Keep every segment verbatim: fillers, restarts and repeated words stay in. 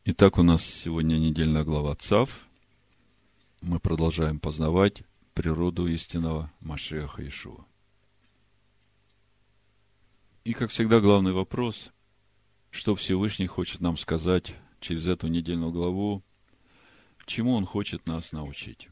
Итак, у нас сегодня недельная глава Цав. Мы продолжаем познавать природу истинного Машиаха Иешуа. И, как всегда, главный вопрос, что Всевышний хочет нам сказать через эту недельную главу, чему Он хочет нас научить.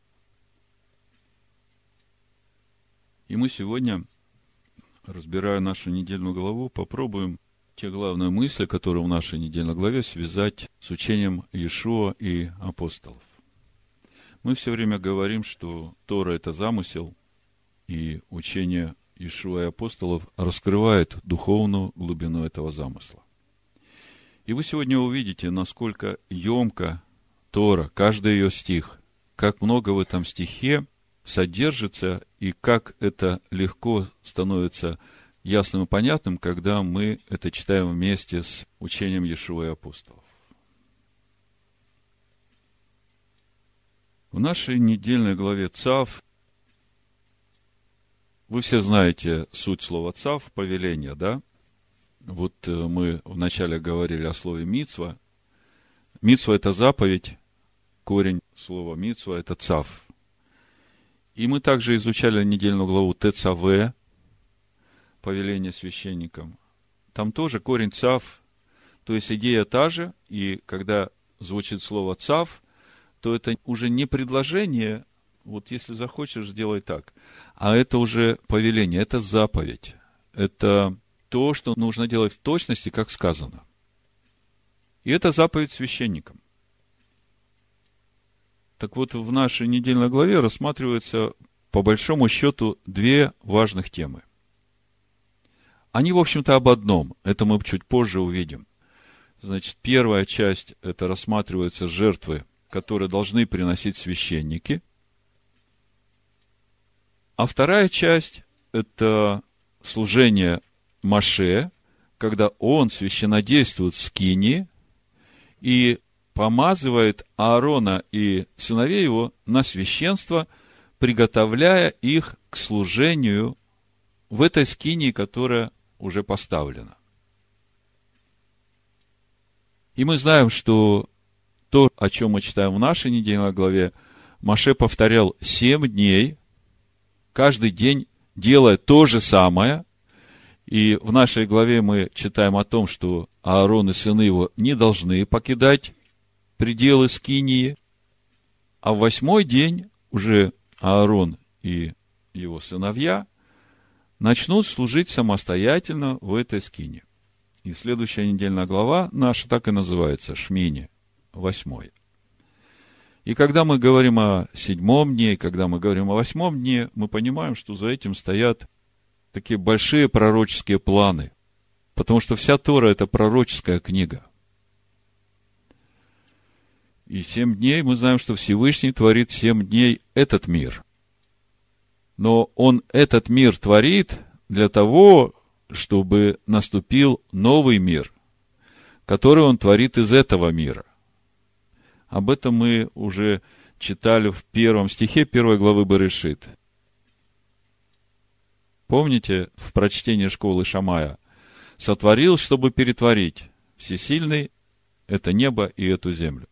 И мы сегодня, разбирая нашу недельную главу, попробуем те главные мысли, которые в нашей недельной главе, связать с учением Иешуа и апостолов. Мы все время говорим, что Тора – это замысел, и учение Иешуа и апостолов раскрывает духовную глубину этого замысла. И вы сегодня увидите, насколько емко Тора, каждый ее стих, как много в этом стихе содержится, и как это легко становится ясным и понятным, когда мы это читаем вместе с учением Иешуа и апостолов. В нашей недельной главе Цав, вы все знаете суть слова Цав, повеление, да? Вот мы вначале говорили о слове мицва. Мицва – это заповедь, корень слова мицва – это Цав. И мы также изучали недельную главу Тецаве, повеление священникам. Там тоже корень Цав, то есть идея та же, и когда звучит слово Цав, то это уже не предложение, вот если захочешь, сделай так, а это уже повеление, это заповедь, это то, что нужно делать в точности, как сказано. И это заповедь священникам. Так вот, в нашей недельной главе рассматриваются, по большому счету, две важных темы. Они, в общем-то, об одном. Это мы чуть позже увидим. Значит, первая часть, это рассматриваются жертвы, которые должны приносить священники. А вторая часть, это служение Моше, когда он священнодействует в скинии и помазывает Аарона и сыновей его на священство, приготовляя их к служению в этой скинии, которая уже поставлена. И мы знаем, что то, о чем мы читаем в нашей недельной главе, Моше повторял семь дней, каждый день делая то же самое. И в нашей главе мы читаем о том, что Аарон и сыны его не должны покидать пределы скинии, а в восьмой день уже Аарон и его сыновья начнут служить самостоятельно в этой скинии. И следующая недельная глава наша так и называется Шмини, восьмой. И когда мы говорим о седьмом дне, когда мы говорим о восьмом дне, мы понимаем, что за этим стоят такие большие пророческие планы, потому что вся Тора – это пророческая книга. И семь дней мы знаем, что Всевышний творит семь дней этот мир. Но Он этот мир творит для того, чтобы наступил новый мир, который Он творит из этого мира. Об этом мы уже читали в первом стихе первой главы Берешит. Помните, в прочтении школы Шамая? «Сотворил, чтобы перетворить. Всесильный – это небо и эту землю».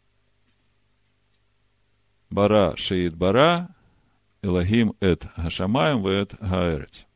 Бара шеит бара, Элохим эт гашамаем вэт гаэрец.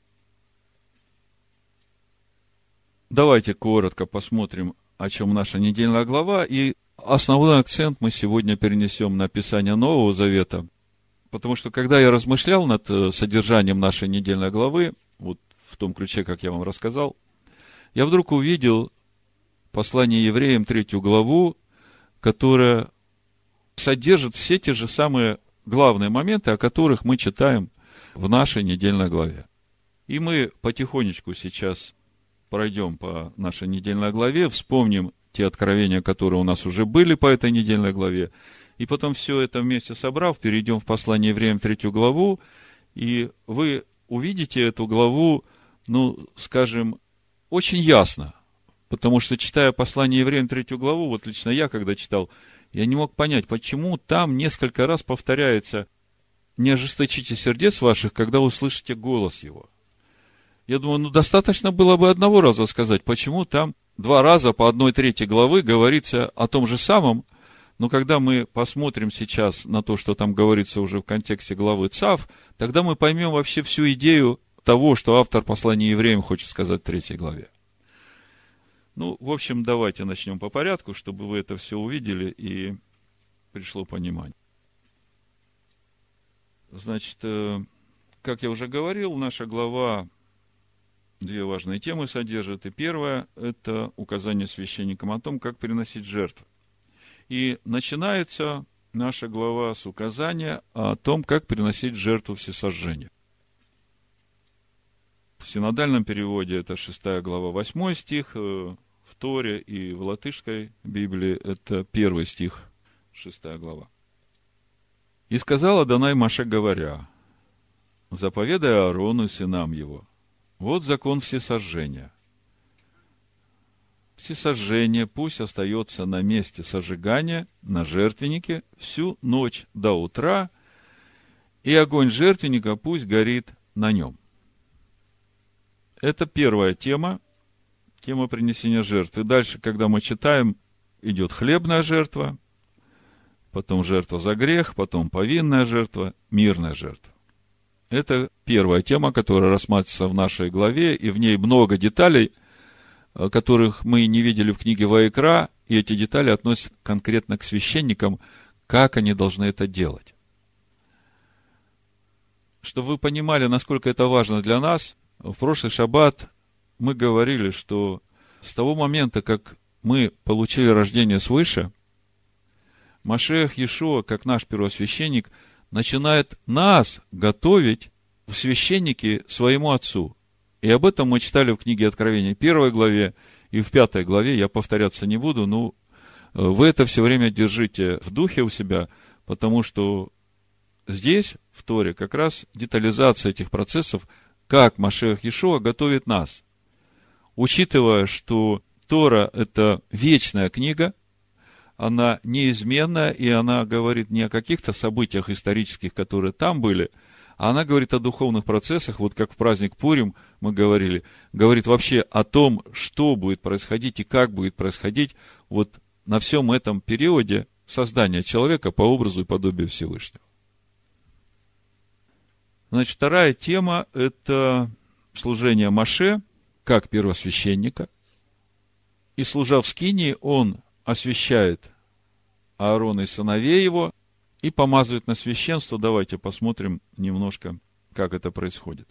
Давайте коротко посмотрим, о чем наша недельная глава, и основной акцент мы сегодня перенесем на Писание Нового Завета, потому что, когда я размышлял над содержанием нашей недельной главы, вот в том ключе, как я вам рассказал, я вдруг увидел послание евреям, третью главу, которая содержит все те же самые главные моменты, о которых мы читаем в нашей недельной главе. И мы потихонечку сейчас пройдем по нашей недельной главе, вспомним те откровения, которые у нас уже были по этой недельной главе, и потом все это вместе собрав, перейдем в послание евреям третью главу, и вы увидите эту главу, ну, скажем, очень ясно, потому что, читая послание евреям третью главу, вот лично я, когда читал, я не мог понять, почему там несколько раз повторяется «не ожесточите сердец ваших, когда услышите голос его». Я думаю, ну, достаточно было бы одного раза сказать, почему там два раза по одной трети главы говорится о том же самом, но когда мы посмотрим сейчас на то, что там говорится уже в контексте главы Цав, тогда мы поймем вообще всю идею того, что автор послания евреям хочет сказать в третьей главе. Ну, в общем, давайте начнем по порядку, чтобы вы это все увидели и пришло понимание. Значит, как я уже говорил, наша глава две важные темы содержит. И первое – это указание священникам о том, как приносить жертвы. И начинается наша глава с указания о том, как приносить жертву всесожжения. В синодальном переводе это шестая глава, восьмой стих, в Торе и в латышской Библии это первый стих, шестая глава. «И сказал Адонай Моше, говоря, заповедай Аарону и сынам его, вот закон всесожжения. Всесожжение пусть остается на месте сожигания, на жертвеннике, всю ночь до утра, и огонь жертвенника пусть горит на нем». Это первая тема, тема принесения жертвы. Дальше, когда мы читаем, идет хлебная жертва, потом жертва за грех, потом повинная жертва, мирная жертва. Это первая тема, которая рассматривается в нашей главе, и в ней много деталей, которых мы не видели в книге Ваикра, и эти детали относятся конкретно к священникам, как они должны это делать. Чтобы вы понимали, насколько это важно для нас, в прошлый шаббат мы говорили, что с того момента, как мы получили рождение свыше, Машиах Иешуа, как наш первосвященник, начинает нас готовить в священники своему Отцу. И об этом мы читали в книге Откровения, первой главе и в пятой главе. Я повторяться не буду, но вы это все время держите в духе у себя, потому что здесь, в Торе, как раз детализация этих процессов, как Машиах Иешуа готовит нас. Учитывая, что Тора – это вечная книга, она неизменная, и она говорит не о каких-то событиях исторических, которые там были, а она говорит о духовных процессах, вот как в праздник Пурим мы говорили, говорит вообще о том, что будет происходить и как будет происходить вот на всем этом периоде создания человека по образу и подобию Всевышнего. Значит, вторая тема – это служение Моше, как первосвященника. И, служа в скинии, он освящает Аарона и сыновей его и помазывает на священство. Давайте посмотрим немножко, как это происходит.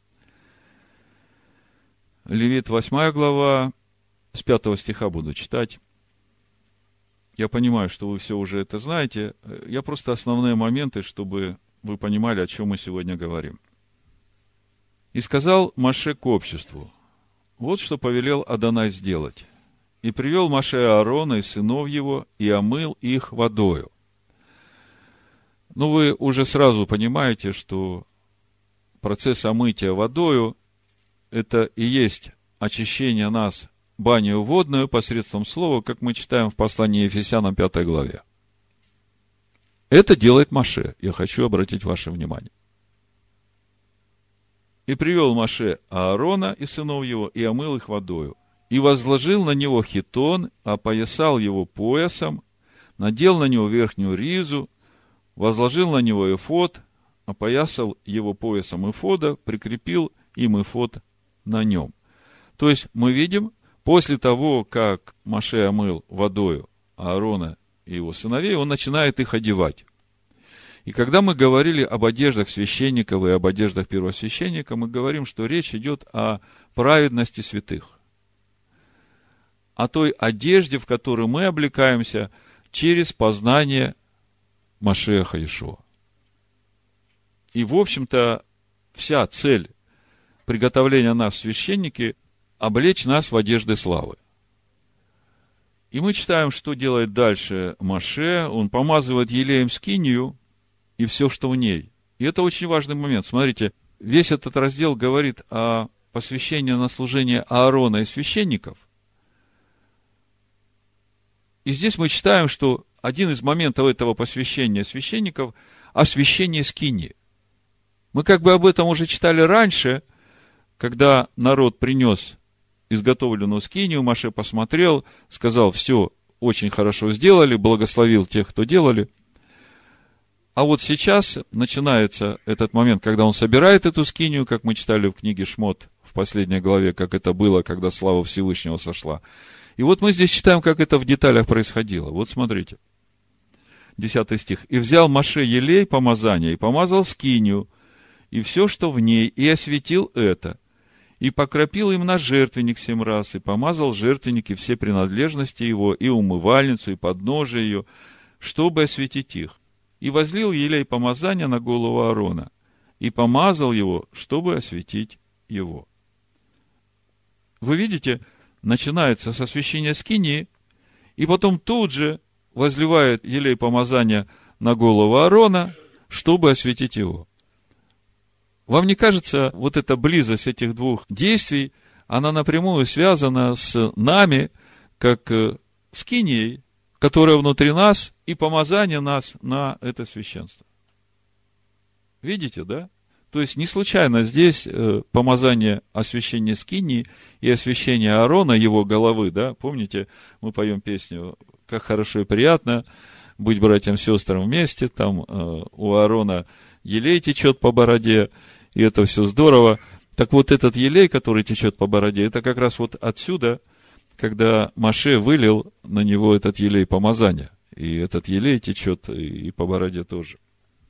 Левит, восьмая глава, с пятого стиха буду читать. Я понимаю, что вы все уже это знаете. Я просто основные моменты, чтобы вы понимали, о чем мы сегодня говорим. «И сказал Моше к обществу, вот что повелел Адонай сделать. И привел Моше Аарона и сынов его, и омыл их водою». Ну, вы уже сразу понимаете, что процесс омытия водою – это и есть очищение нас банию водную посредством слова, как мы читаем в послании Ефесянам пятой главе. Это делает Моше. Я хочу обратить ваше внимание. «И привел Моше Аарона и сынов его, и омыл их водою, и возложил на него хитон, опоясал его поясом, надел на него верхнюю ризу, возложил на него эфод, опоясал его поясом эфода, прикрепил им эфод на нем». То есть, мы видим, после того, как Моше омыл водою Аарона и его сыновей, он начинает их одевать. И когда мы говорили об одеждах священников и об одеждах первосвященника, мы говорим, что речь идет о праведности святых. О той одежде, в которую мы облекаемся через познание Машиаха Иешуа. И, в общем-то, вся цель приготовления нас в священники – облечь нас в одежды славы. И мы читаем, что делает дальше Моше. Он помазывает елеем скинию и все, что в ней. И это очень важный момент. Смотрите, весь этот раздел говорит о посвящении на служение Аарона и священников. И здесь мы читаем, что один из моментов этого посвящения священников – освящение скинии. Мы как бы об этом уже читали раньше, когда народ принес изготовленную скинию, Моше посмотрел, сказал: все, очень хорошо сделали, благословил тех, кто делали. А вот сейчас начинается этот момент, когда он собирает эту скинию, как мы читали в книге Шмот в последней главе, как это было, когда слава Всевышнего сошла. И вот мы здесь читаем, как это в деталях происходило. Вот смотрите. Десятый стих. «И взял Моше елей помазания, и помазал скинию, и все, что в ней, и осветил это, и покропил им на жертвенник семь раз, и помазал жертвенник и все принадлежности его, и умывальницу, и подножие ее, чтобы осветить их. И возлил елей помазания на голову Аарона, и помазал его, чтобы осветить его». Вы видите, начинается с освящения скинии, и потом тут же возливает елей помазания на голову Аарона, чтобы осветить его. Вам не кажется, вот эта близость этих двух действий, она напрямую связана с нами, как скинией, которая внутри нас, и помазание нас на это священство? Видите, да? То есть, не случайно здесь помазание освящения скинии и освящение Аарона, его головы, да? Помните, мы поем песню «Как хорошо и приятно быть братьям и сестрам вместе», там у Аарона елей течет по бороде, и это все здорово. Так вот, этот елей, который течет по бороде, это как раз вот отсюда, когда Моше вылил на него этот елей помазания. И этот елей течет и по бороде тоже.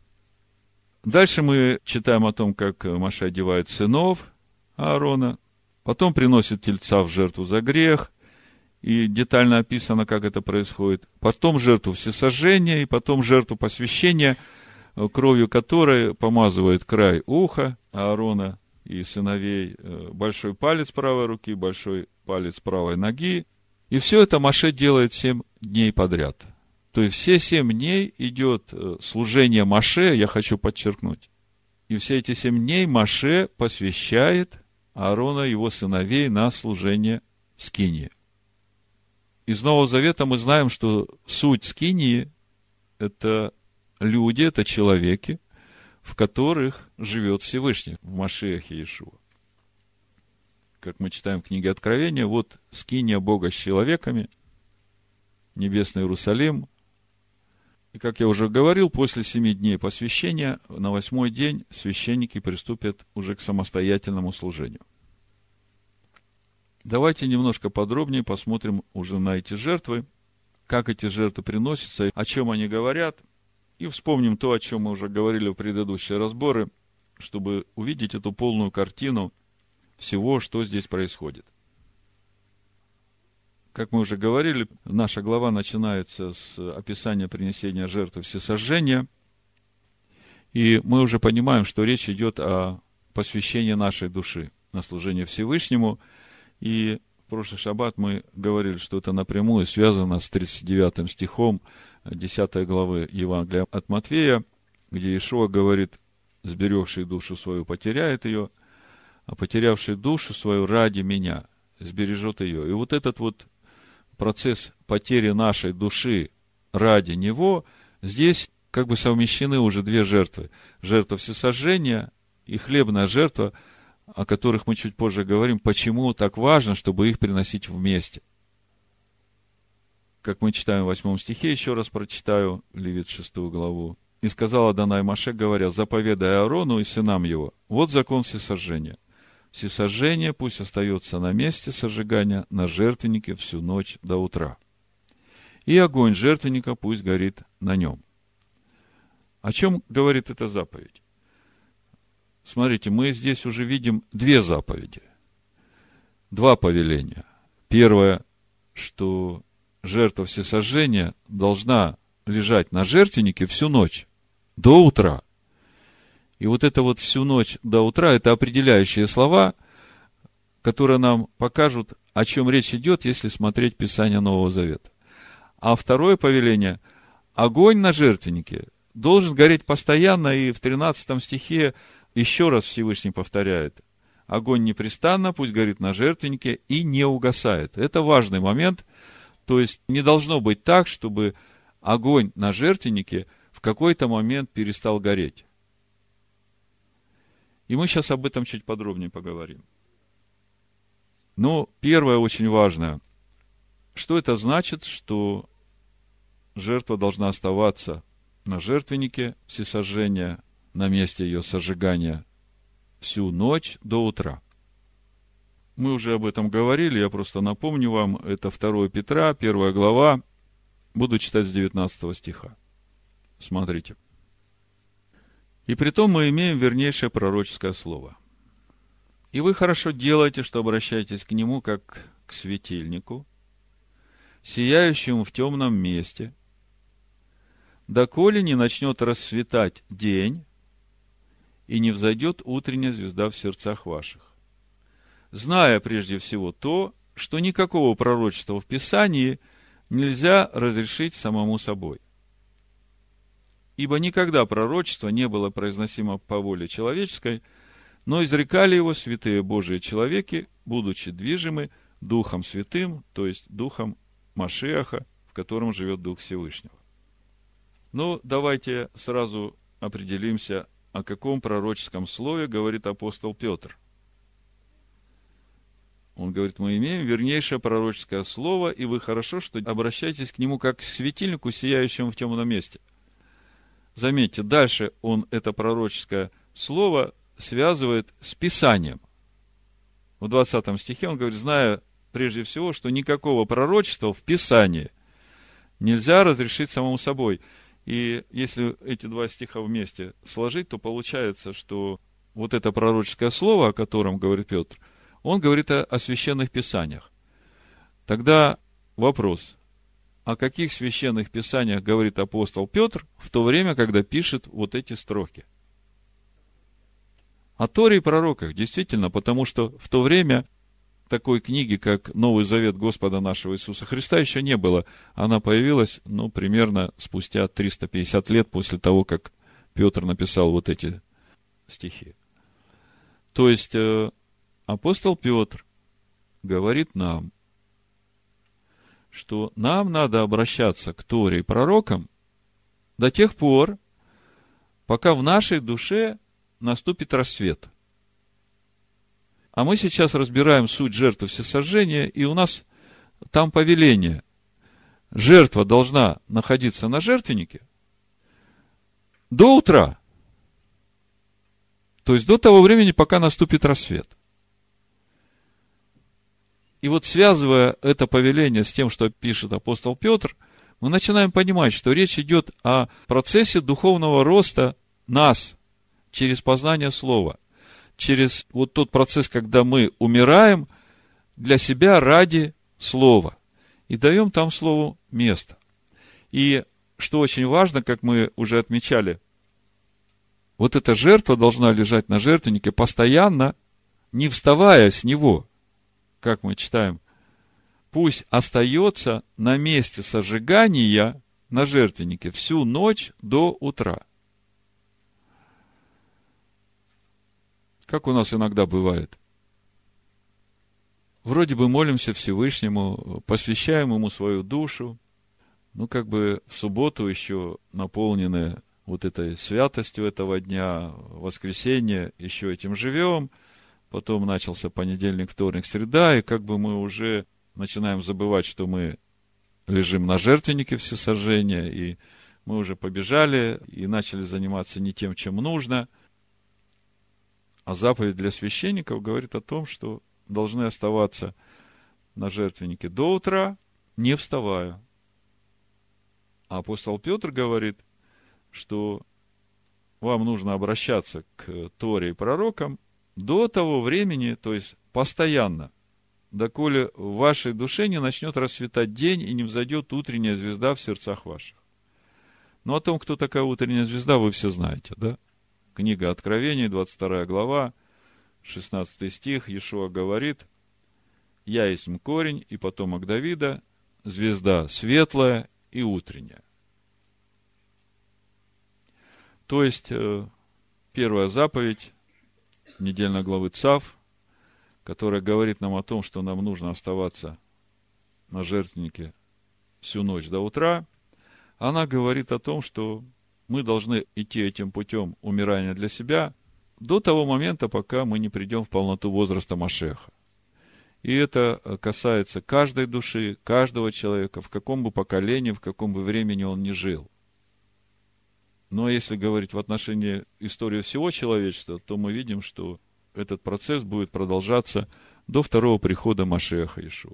Дальше мы читаем о том, как Моше одевает сынов Аарона, потом приносит тельца в жертву за грех, и детально описано, как это происходит. Потом жертву всесожжения, и потом жертву посвящения, кровью которой помазывает край уха Аарона и сыновей, большой палец правой руки, большой палец правой ноги. И все это Моше делает семь дней подряд. То есть все семь дней идет служение Моше, я хочу подчеркнуть. И все эти семь дней Моше посвящает Аарона и его сыновей на служение скинии. Из Нового Завета мы знаем, что суть скинии – это люди, это человеки, в которых живет Всевышний, в Машиахе Иешуа. Как мы читаем в книге Откровения, вот скиния Бога с человеками, небесный Иерусалим. И, как я уже говорил, после семи дней посвящения, на восьмой день священники приступят уже к самостоятельному служению. Давайте немножко подробнее посмотрим уже на эти жертвы, как эти жертвы приносятся, о чем они говорят, и вспомним то, о чем мы уже говорили в предыдущие разборы, чтобы увидеть эту полную картину всего, что здесь происходит. Как мы уже говорили, наша глава начинается с описания принесения жертвы всесожжения, и мы уже понимаем, что речь идет о посвящении нашей души на служение Всевышнему, и в прошлый шаббат мы говорили, что это напрямую связано с тридцать девятым стихом десятой главы Евангелия от Матфея, где Иешуа говорит: «Сберегший душу свою потеряет ее, а потерявший душу свою ради меня сбережет ее». И вот этот вот процесс потери нашей души ради него, здесь как бы совмещены уже две жертвы. Жертва всесожжения и хлебная жертва, о которых мы чуть позже говорим, почему так важно, чтобы их приносить вместе. Как мы читаем в восьмом стихе, еще раз прочитаю, Левит шестую главу. «И сказал Адонай Моше, говоря: заповедай Аарону и сынам его, вот закон всесожжения. Всесожжение пусть остается на месте сожигания, на жертвеннике всю ночь до утра. И огонь жертвенника пусть горит на нем». О чем говорит эта заповедь? Смотрите, мы здесь уже видим две заповеди, два повеления. Первое, что жертва всесожжения должна лежать на жертвеннике всю ночь, до утра. И вот это вот всю ночь до утра, это определяющие слова, которые нам покажут, о чем речь идет, если смотреть Писание Нового Завета. А второе повеление, огонь на жертвеннике должен гореть постоянно, и в тринадцатом стихе еще раз Всевышний повторяет: огонь непрестанно пусть горит на жертвеннике и не угасает. Это важный момент. То есть не должно быть так, чтобы огонь на жертвеннике в какой-то момент перестал гореть. И мы сейчас об этом чуть подробнее поговорим. Но первое очень важное. Что это значит, что жертва должна оставаться на жертвеннике всесожжения, на месте ее сожигания всю ночь до утра? Мы уже об этом говорили, я просто напомню вам, это второе Петра, первая глава, буду читать с девятнадцатого стиха. Смотрите. «И притом мы имеем вернейшее пророческое слово. И вы хорошо делаете, что обращаетесь к нему, как к светильнику, сияющему в темном месте, доколе не начнет расцветать день, и не взойдет утренняя звезда в сердцах ваших, зная прежде всего то, что никакого пророчества в Писании нельзя разрешить самому собой. Ибо никогда пророчество не было произносимо по воле человеческой, но изрекали его святые Божии человеки, будучи движимы Духом Святым, то есть Духом Машиаха, в котором живет Дух Всевышнего». Но давайте сразу определимся, о каком пророческом слове говорит апостол Петр. Он говорит: мы имеем вернейшее пророческое слово, и вы хорошо, что обращаетесь к нему как к светильнику, сияющему в темном месте. Заметьте, дальше он это пророческое слово связывает с Писанием. В двадцатом стихе он говорит: зная прежде всего, что никакого пророчества в Писании нельзя разрешить самому собой. И если эти два стиха вместе сложить, то получается, что вот это пророческое слово, о котором говорит Петр, он говорит о, о священных писаниях. Тогда вопрос: о каких священных писаниях говорит апостол Петр в то время, когда пишет вот эти строки? О Торе и пророках, действительно, потому что в то время такой книги, как Новый Завет Господа нашего Иисуса Христа, еще не было. Она появилась, ну, примерно спустя триста пятьдесят лет после того, как Петр написал вот эти стихи. То есть, э, апостол Петр говорит нам, что нам надо обращаться к Торе и пророкам до тех пор, пока в нашей душе наступит рассвет. А мы сейчас разбираем суть жертвы всесожжения, и у нас там повеление. Жертва должна находиться на жертвеннике до утра. То есть до того времени, пока наступит рассвет. И вот связывая это повеление с тем, что пишет апостол Петр, мы начинаем понимать, что речь идет о процессе духовного роста нас через познание Слова. Через вот тот процесс, когда мы умираем для себя ради Слова и даем там Слову место. И что очень важно, как мы уже отмечали, вот эта жертва должна лежать на жертвеннике постоянно, не вставая с него. Как мы читаем: пусть остается на месте сожигания на жертвеннике всю ночь до утра. Как у нас иногда бывает. Вроде бы молимся Всевышнему, посвящаем Ему свою душу, ну, как бы в субботу еще наполнены вот этой святостью этого дня, воскресенье, еще этим живем, потом начался понедельник, вторник, среда, и как бы мы уже начинаем забывать, что мы лежим на жертвеннике всесожжения, и мы уже побежали, и начали заниматься не тем, чем нужно. А заповедь для священников говорит о том, что должны оставаться на жертвеннике до утра, не вставая. А апостол Петр говорит, что вам нужно обращаться к Торе и пророкам до того времени, то есть постоянно, доколе в вашей душе не начнет расцветать день и не взойдет утренняя звезда в сердцах ваших. Но о том, кто такая утренняя звезда, вы все знаете, да? Книга Откровений, двадцать вторая глава, шестнадцатый стих, Иешуа говорит: «Я есть корень и потомок Давида, звезда светлая и утренняя». То есть, первая заповедь недельной главы Цав, которая говорит нам о том, что нам нужно оставаться на жертвеннике всю ночь до утра, она говорит о том, что мы должны идти этим путем умирания для себя до того момента, пока мы не придем в полноту возраста Машеха. И это касается каждой души, каждого человека, в каком бы поколении, в каком бы времени он ни жил. Но если говорить в отношении истории всего человечества, то мы видим, что этот процесс будет продолжаться до второго прихода Машиаха Иешуа.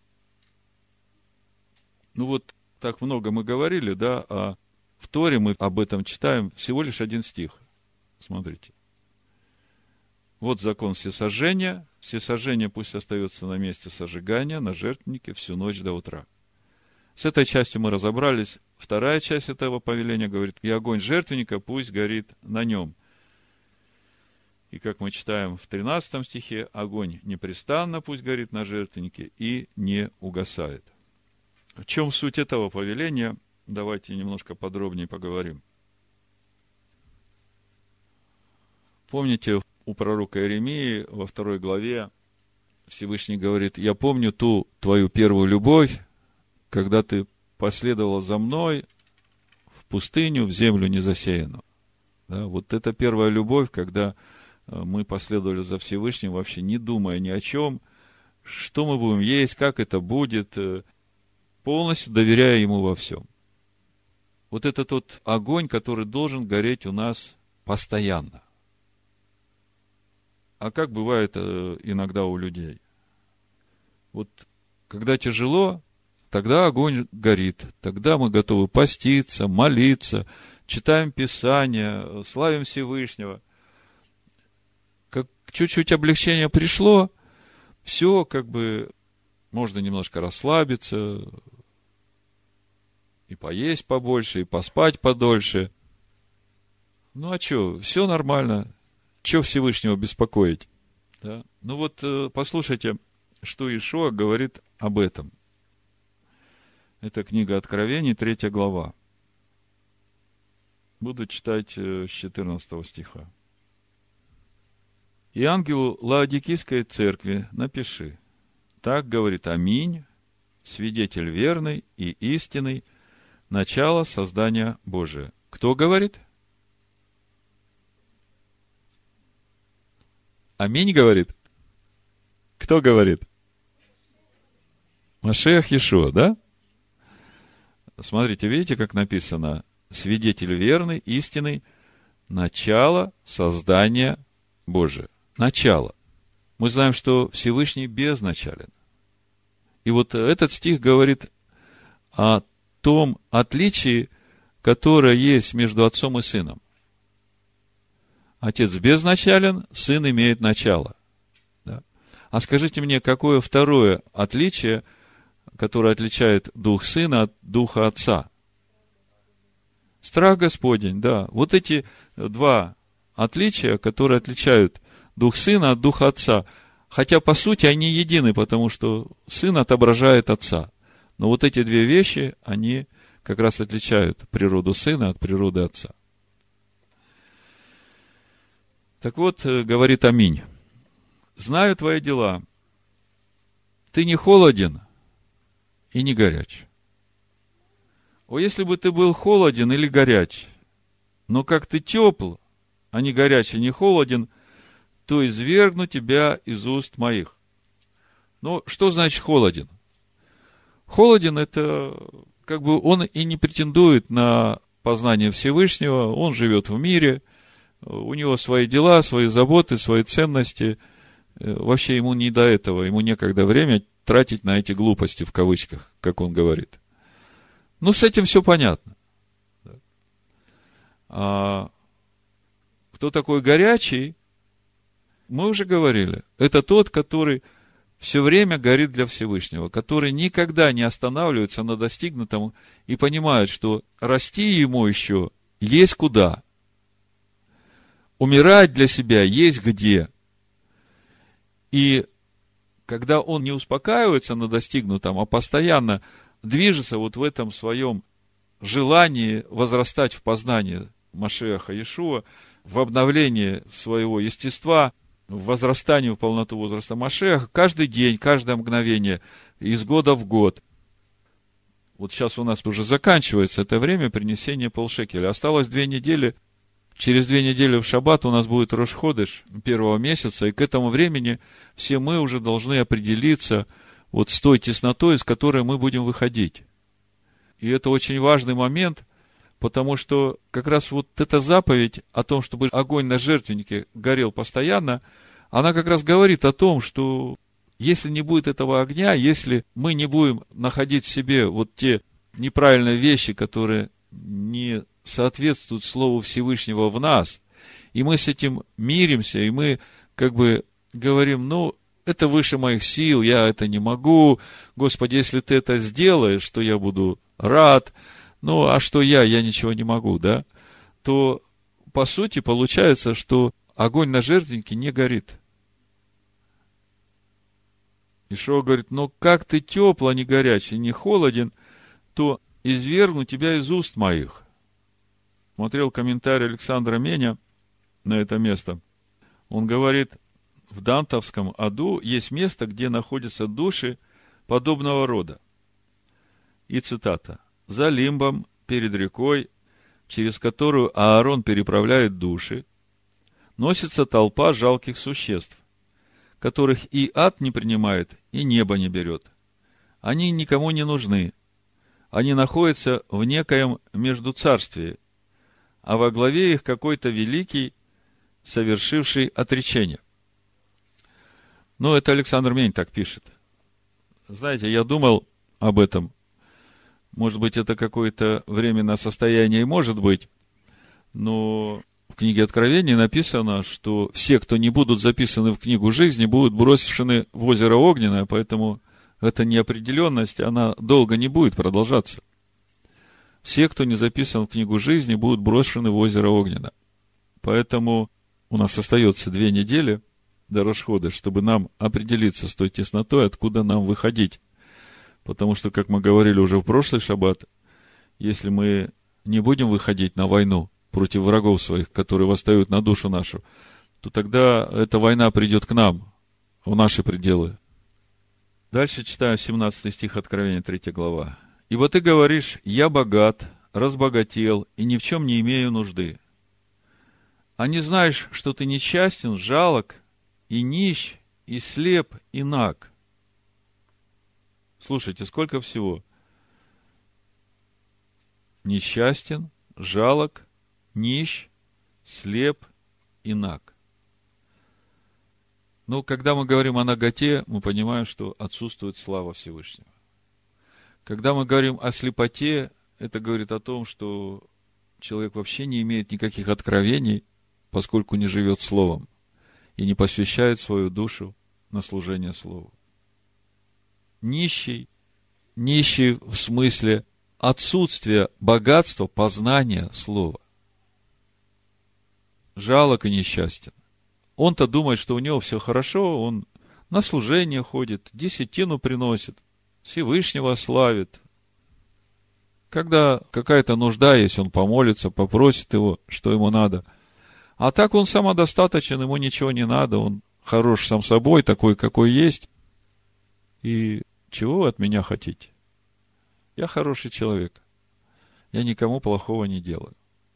Ну вот, так много мы говорили, да, а в Торе мы об этом читаем всего лишь один стих. Смотрите. Вот закон всесожжения. Всесожжение пусть остается на месте сожигания, на жертвеннике всю ночь до утра. С этой частью мы разобрались. Вторая часть этого повеления говорит, и огонь жертвенника пусть горит на нем. И как мы читаем в тринадцатом стихе, огонь непрестанно пусть горит на жертвеннике и не угасает. В чем суть этого повеления? Давайте немножко подробнее поговорим. Помните, у пророка Иеремии во второй главе Всевышний говорит, я помню ту твою первую любовь, когда ты последовал за мной в пустыню, в землю незасеянную. Да, вот это первая любовь, когда мы последовали за Всевышним, вообще не думая ни о чем, что мы будем есть, как это будет, полностью доверяя Ему во всем. Вот это тот огонь, который должен гореть у нас постоянно. А как бывает иногда у людей? Вот когда тяжело, тогда огонь горит, тогда мы готовы поститься, молиться, читаем Писание, славим Всевышнего. Как чуть-чуть облегчение пришло, все как бы можно немножко расслабиться, и поесть побольше, и поспать подольше. Ну а что, все нормально. Че Всевышнего беспокоить? Да? Ну вот послушайте, что Иешуа говорит об этом. Это книга Откровений, третья глава. Буду читать с четырнадцатого стиха. «И ангелу Лаодикийской церкви напиши, так говорит Аминь, свидетель верный и истинный, начало создания Божия». Кто говорит? Аминь говорит. Кто говорит? Машиах Иешуа, да? Смотрите, видите, как написано? Свидетель верный, истинный, начало создания Божия. Начало. Мы знаем, что Всевышний безначален. И вот этот стих говорит о том отличии, которое есть между отцом и сыном. Отец безначален, сын имеет начало. Да? А скажите мне, какое второе отличие, которое отличает дух сына от духа отца? Страх Господень, да. Вот эти два отличия, которые отличают дух сына от духа отца. Хотя, по сути, они едины, потому что сын отображает отца. Но вот эти две вещи, они как раз отличают природу сына от природы отца. Так вот, говорит Аминь. Знаю твои дела. Ты не холоден и не горяч. О, если бы ты был холоден или горяч, но как ты тепл, а не горяч и не холоден, то извергну тебя из уст моих. Ну, что значит холоден? Холоден – это как бы он и не претендует на познание Всевышнего, он живет в мире, у него свои дела, свои заботы, свои ценности. Вообще ему не до этого, ему некогда время тратить на эти глупости, в кавычках, как он говорит. Ну, с этим все понятно. А кто такой горячий, мы уже говорили. Это тот, который все время горит для Всевышнего, который никогда не останавливается на достигнутом и понимает, что расти ему еще есть куда. Умирать для себя есть где. И когда он не успокаивается на достигнутом, а постоянно движется вот в этом своем желании возрастать в познании Машиаха Иешуа, в обновлении своего естества, в возрастании в полноту возраста Машиаха, каждый день, каждое мгновение, из года в год. Вот сейчас у нас уже заканчивается это время принесения полшекеля. Осталось две недели Через две недели в шаббат у нас будет Рош ходеш первого месяца, и к этому времени все мы уже должны определиться вот с той теснотой, из которой мы будем выходить. И это очень важный момент, потому что как раз вот эта заповедь о том, чтобы огонь на жертвеннике горел постоянно, она как раз говорит о том, что если не будет этого огня, если мы не будем находить в себе вот те неправильные вещи, которые не соответствуют Слову Всевышнего в нас, и мы с этим миримся, и мы как бы говорим, ну, это выше моих сил, я это не могу, Господи, если ты это сделаешь, то я буду рад, ну, а что я, я ничего не могу, да, то, по сути, получается, что огонь на жертвеннике не горит. Ишуа говорит, ну, как ты тепл, а не горячий, не холоден, то извергну тебя из уст моих. Смотрел комментарий Александра Меня на это место. Он говорит, в Дантовском аду есть место, где находятся души подобного рода. И цитата. «За лимбом, перед рекой, через которую Аарон переправляет души, носится толпа жалких существ, которых и ад не принимает, и небо не берет. Они никому не нужны. Они находятся в некоем междуцарствии, а во главе их какой-то великий, совершивший отречение». Ну, это Александр Мень так пишет. Знаете, я думал об этом. Может быть, это какое-то временное состояние, и может быть, но в книге Откровения написано, что все, кто не будут записаны в книгу жизни, будут брошены в озеро Огненное, поэтому эта неопределенность, она долго не будет продолжаться. Все, кто не записан в книгу жизни, будут брошены в озеро Огненное. Поэтому у нас остается две недели до Рош ходеш, чтобы нам определиться с той теснотой, откуда нам выходить. Потому что, как мы говорили уже в прошлый шаббат, если мы не будем выходить на войну против врагов своих, которые восстают на душу нашу, то тогда эта война придет к нам, в наши пределы. Дальше читаю семнадцатый стих Откровения, третья глава. «Ибо ты говоришь, я богат, разбогател, и ни в чем не имею нужды. А не знаешь, что ты несчастен, жалок, и нищ, и слеп, и наг». Слушайте, сколько всего. Несчастен, жалок, нищ, слеп и наг. Ну, когда мы говорим о наготе, мы понимаем, что отсутствует слава Всевышнего. Когда мы говорим о слепоте, это говорит о том, что человек вообще не имеет никаких откровений, поскольку не живет Словом и не посвящает свою душу на служение Слову. Нищий, нищий в смысле отсутствия богатства, познания Слова. Жалок и несчастен. Он-то думает, что у него все хорошо, он на служение ходит, десятину приносит, Всевышнего славит. Когда какая-то нужда есть, он помолится, попросит его, что ему надо. А так он самодостаточен, ему ничего не надо, он хорош сам собой, такой, какой есть. И чего вы от меня хотите? Я хороший человек. Я никому плохого не делаю.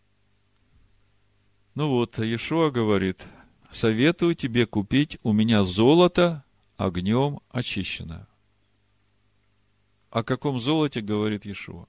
Ну вот, Иешуа говорит, советую тебе купить у меня золото огнем очищенное. О каком золоте говорит Иешуа?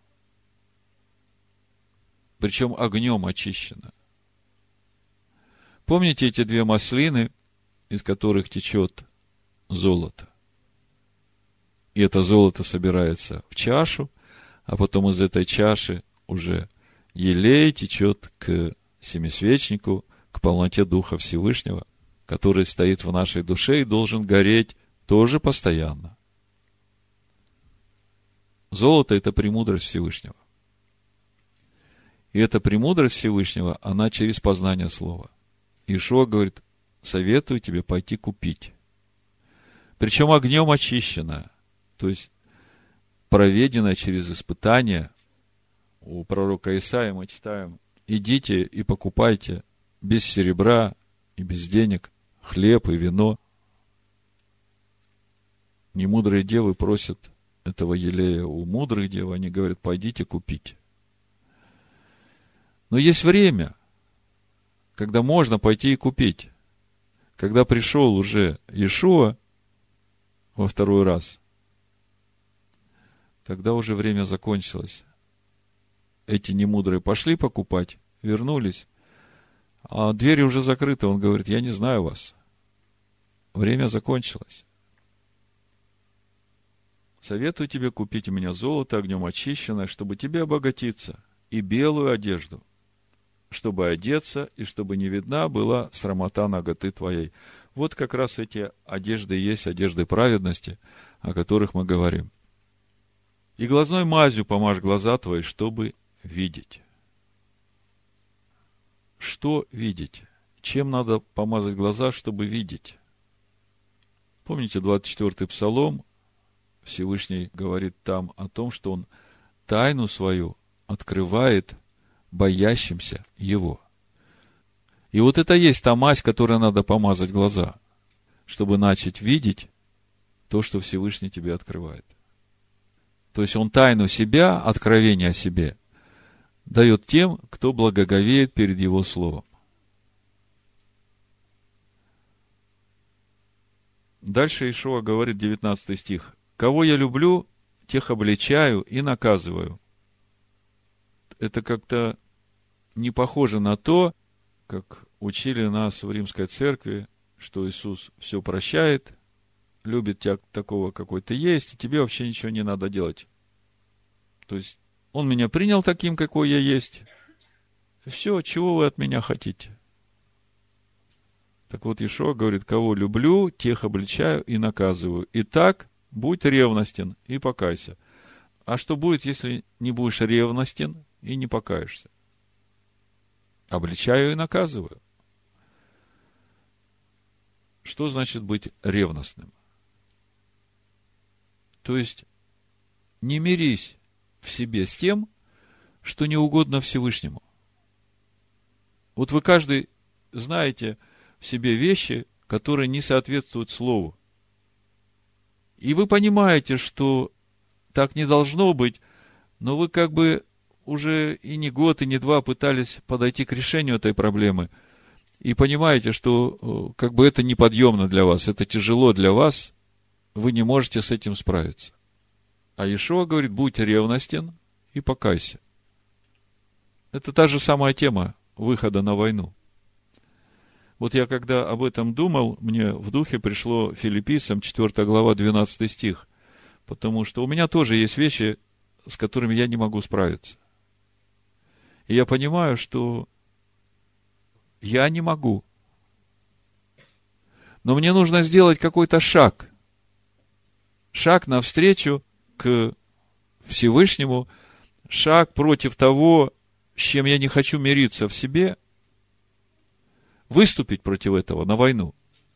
Причем огнем очищенное. Помните эти две маслины, из которых течет золото? И это золото собирается в чашу, а потом из этой чаши уже елей течет к семисвечнику, к полноте Духа Всевышнего, который стоит в нашей душе и должен гореть тоже постоянно. Золото – это премудрость Всевышнего. И эта премудрость Всевышнего, она через познание Слова. Иешуа говорит, советую тебе пойти купить. Причем огнем очищенное. То есть, проведенное через испытание. У пророка Исаия мы читаем, идите и покупайте без серебра и без денег хлеб и вино. Немудрые девы просят этого елея у мудрых дев, они говорят, пойдите купите. Но есть время. когда можно пойти и купить. Когда пришел уже Иешуа во второй раз, тогда уже время закончилось. Эти немудрые пошли покупать, вернулись, а двери уже закрыты. Он говорит: я не знаю вас. Время закончилось. Советую тебе купить у меня золото огнем очищенное, чтобы тебе обогатиться, и белую одежду, чтобы одеться, и чтобы не видна была срамота наготы твоей. Вот как раз эти одежды и есть одежды праведности, о которых мы говорим. И глазной мазью помажь глаза твои, чтобы видеть. Что видеть? Чем надо помазать глаза, чтобы видеть? Помните двадцать четвёртый Псалом? Всевышний говорит там о том, что Он тайну свою открывает боящимся Его. И вот это есть та мазь, которой надо помазать глаза, чтобы начать видеть то, что Всевышний тебе открывает. То есть Он тайну себя, откровение о себе, дает тем, кто благоговеет перед Его Словом. Дальше Иешуа говорит, девятнадцатый стих: «Кого я люблю, тех обличаю и наказываю». Это как-то не похоже на то, как учили нас в Римской Церкви, что Иисус все прощает, любит тебя такого, какой ты есть, и тебе вообще ничего не надо делать. То есть, Он меня принял таким, какой я есть. Все, чего вы от меня хотите? Так вот, Иешуа говорит: кого люблю, тех обличаю и наказываю. Итак, будь ревностен и покайся. А что будет, если не будешь ревностен и не покаешься? Обличаю и наказываю. Что значит быть ревностным? То есть, не мирись в себе с тем, что не угодно Всевышнему. Вот вы каждый знаете в себе вещи, которые не соответствуют Слову. И вы понимаете, что так не должно быть, но вы как бы уже и не год, и не два пытались подойти к решению этой проблемы. И понимаете, что как бы это неподъемно для вас, это тяжело для вас, вы не можете с этим справиться. А Иешуа говорит: будь ревностен и покайся. Это та же самая тема выхода на войну. Вот я когда об этом думал, мне в духе пришло Филиппийцам четвёртая глава, двенадцатый стих. Потому что у меня тоже есть вещи, с которыми я не могу справиться. И я понимаю, что я не могу. Но мне нужно сделать какой-то шаг. Шаг навстречу к Всевышнему, шаг против того, с чем я не хочу мириться в себе, выступить против этого на войну.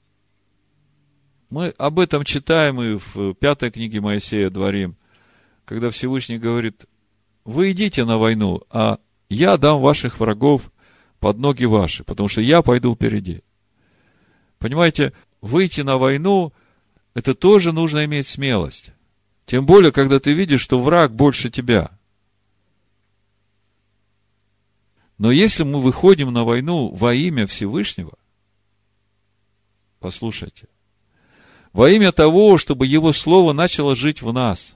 Мы об этом читаем и в пятой книге Моисея Дворим, когда Всевышний говорит: вы идите на войну, а я дам ваших врагов под ноги ваши, потому что я пойду впереди. Понимаете, выйти на войну, это тоже нужно иметь смелость. Тем более, когда ты видишь, что враг больше тебя. Но если мы выходим на войну во имя Всевышнего, послушайте, во имя того, чтобы Его Слово начало жить в нас,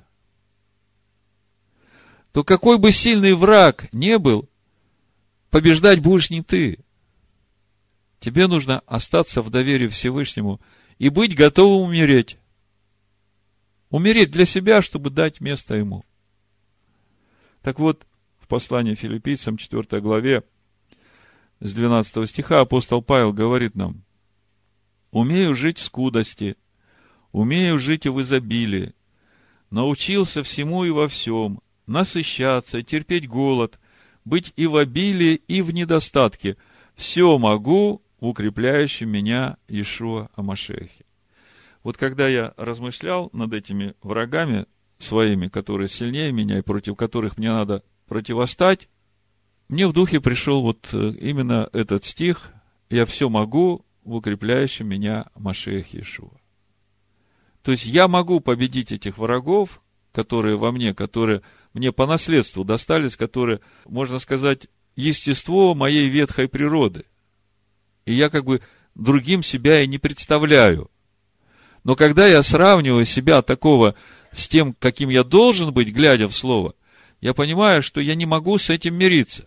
то какой бы сильный враг не был, побеждать будешь не ты. Тебе нужно остаться в доверии Всевышнему и быть готовым умереть. Умереть для себя, чтобы дать место Ему. Так вот, в послании Филиппийцам, четвёртой главе, с двенадцатого стиха, апостол Павел говорит нам: «Умею жить в скудости, умею жить и в изобилии, научился всему и во всем, насыщаться и терпеть голод, быть и в обилии, и в недостатке. Все могу в укрепляющем меня Иешуа ха-Машиахе». Вот когда я размышлял над этими врагами своими, которые сильнее меня и против которых мне надо противостать, мне в духе пришел вот именно этот стих: «Я все могу в укрепляющем меня Машиахе Иешуа». То есть я могу победить этих врагов, которые во мне, которые мне по наследству достались, которые, можно сказать, естество моей ветхой природы. И я как бы другим себя и не представляю. Но когда я сравниваю себя такого с тем, каким я должен быть, глядя в Слово, я понимаю, что я не могу с этим мириться.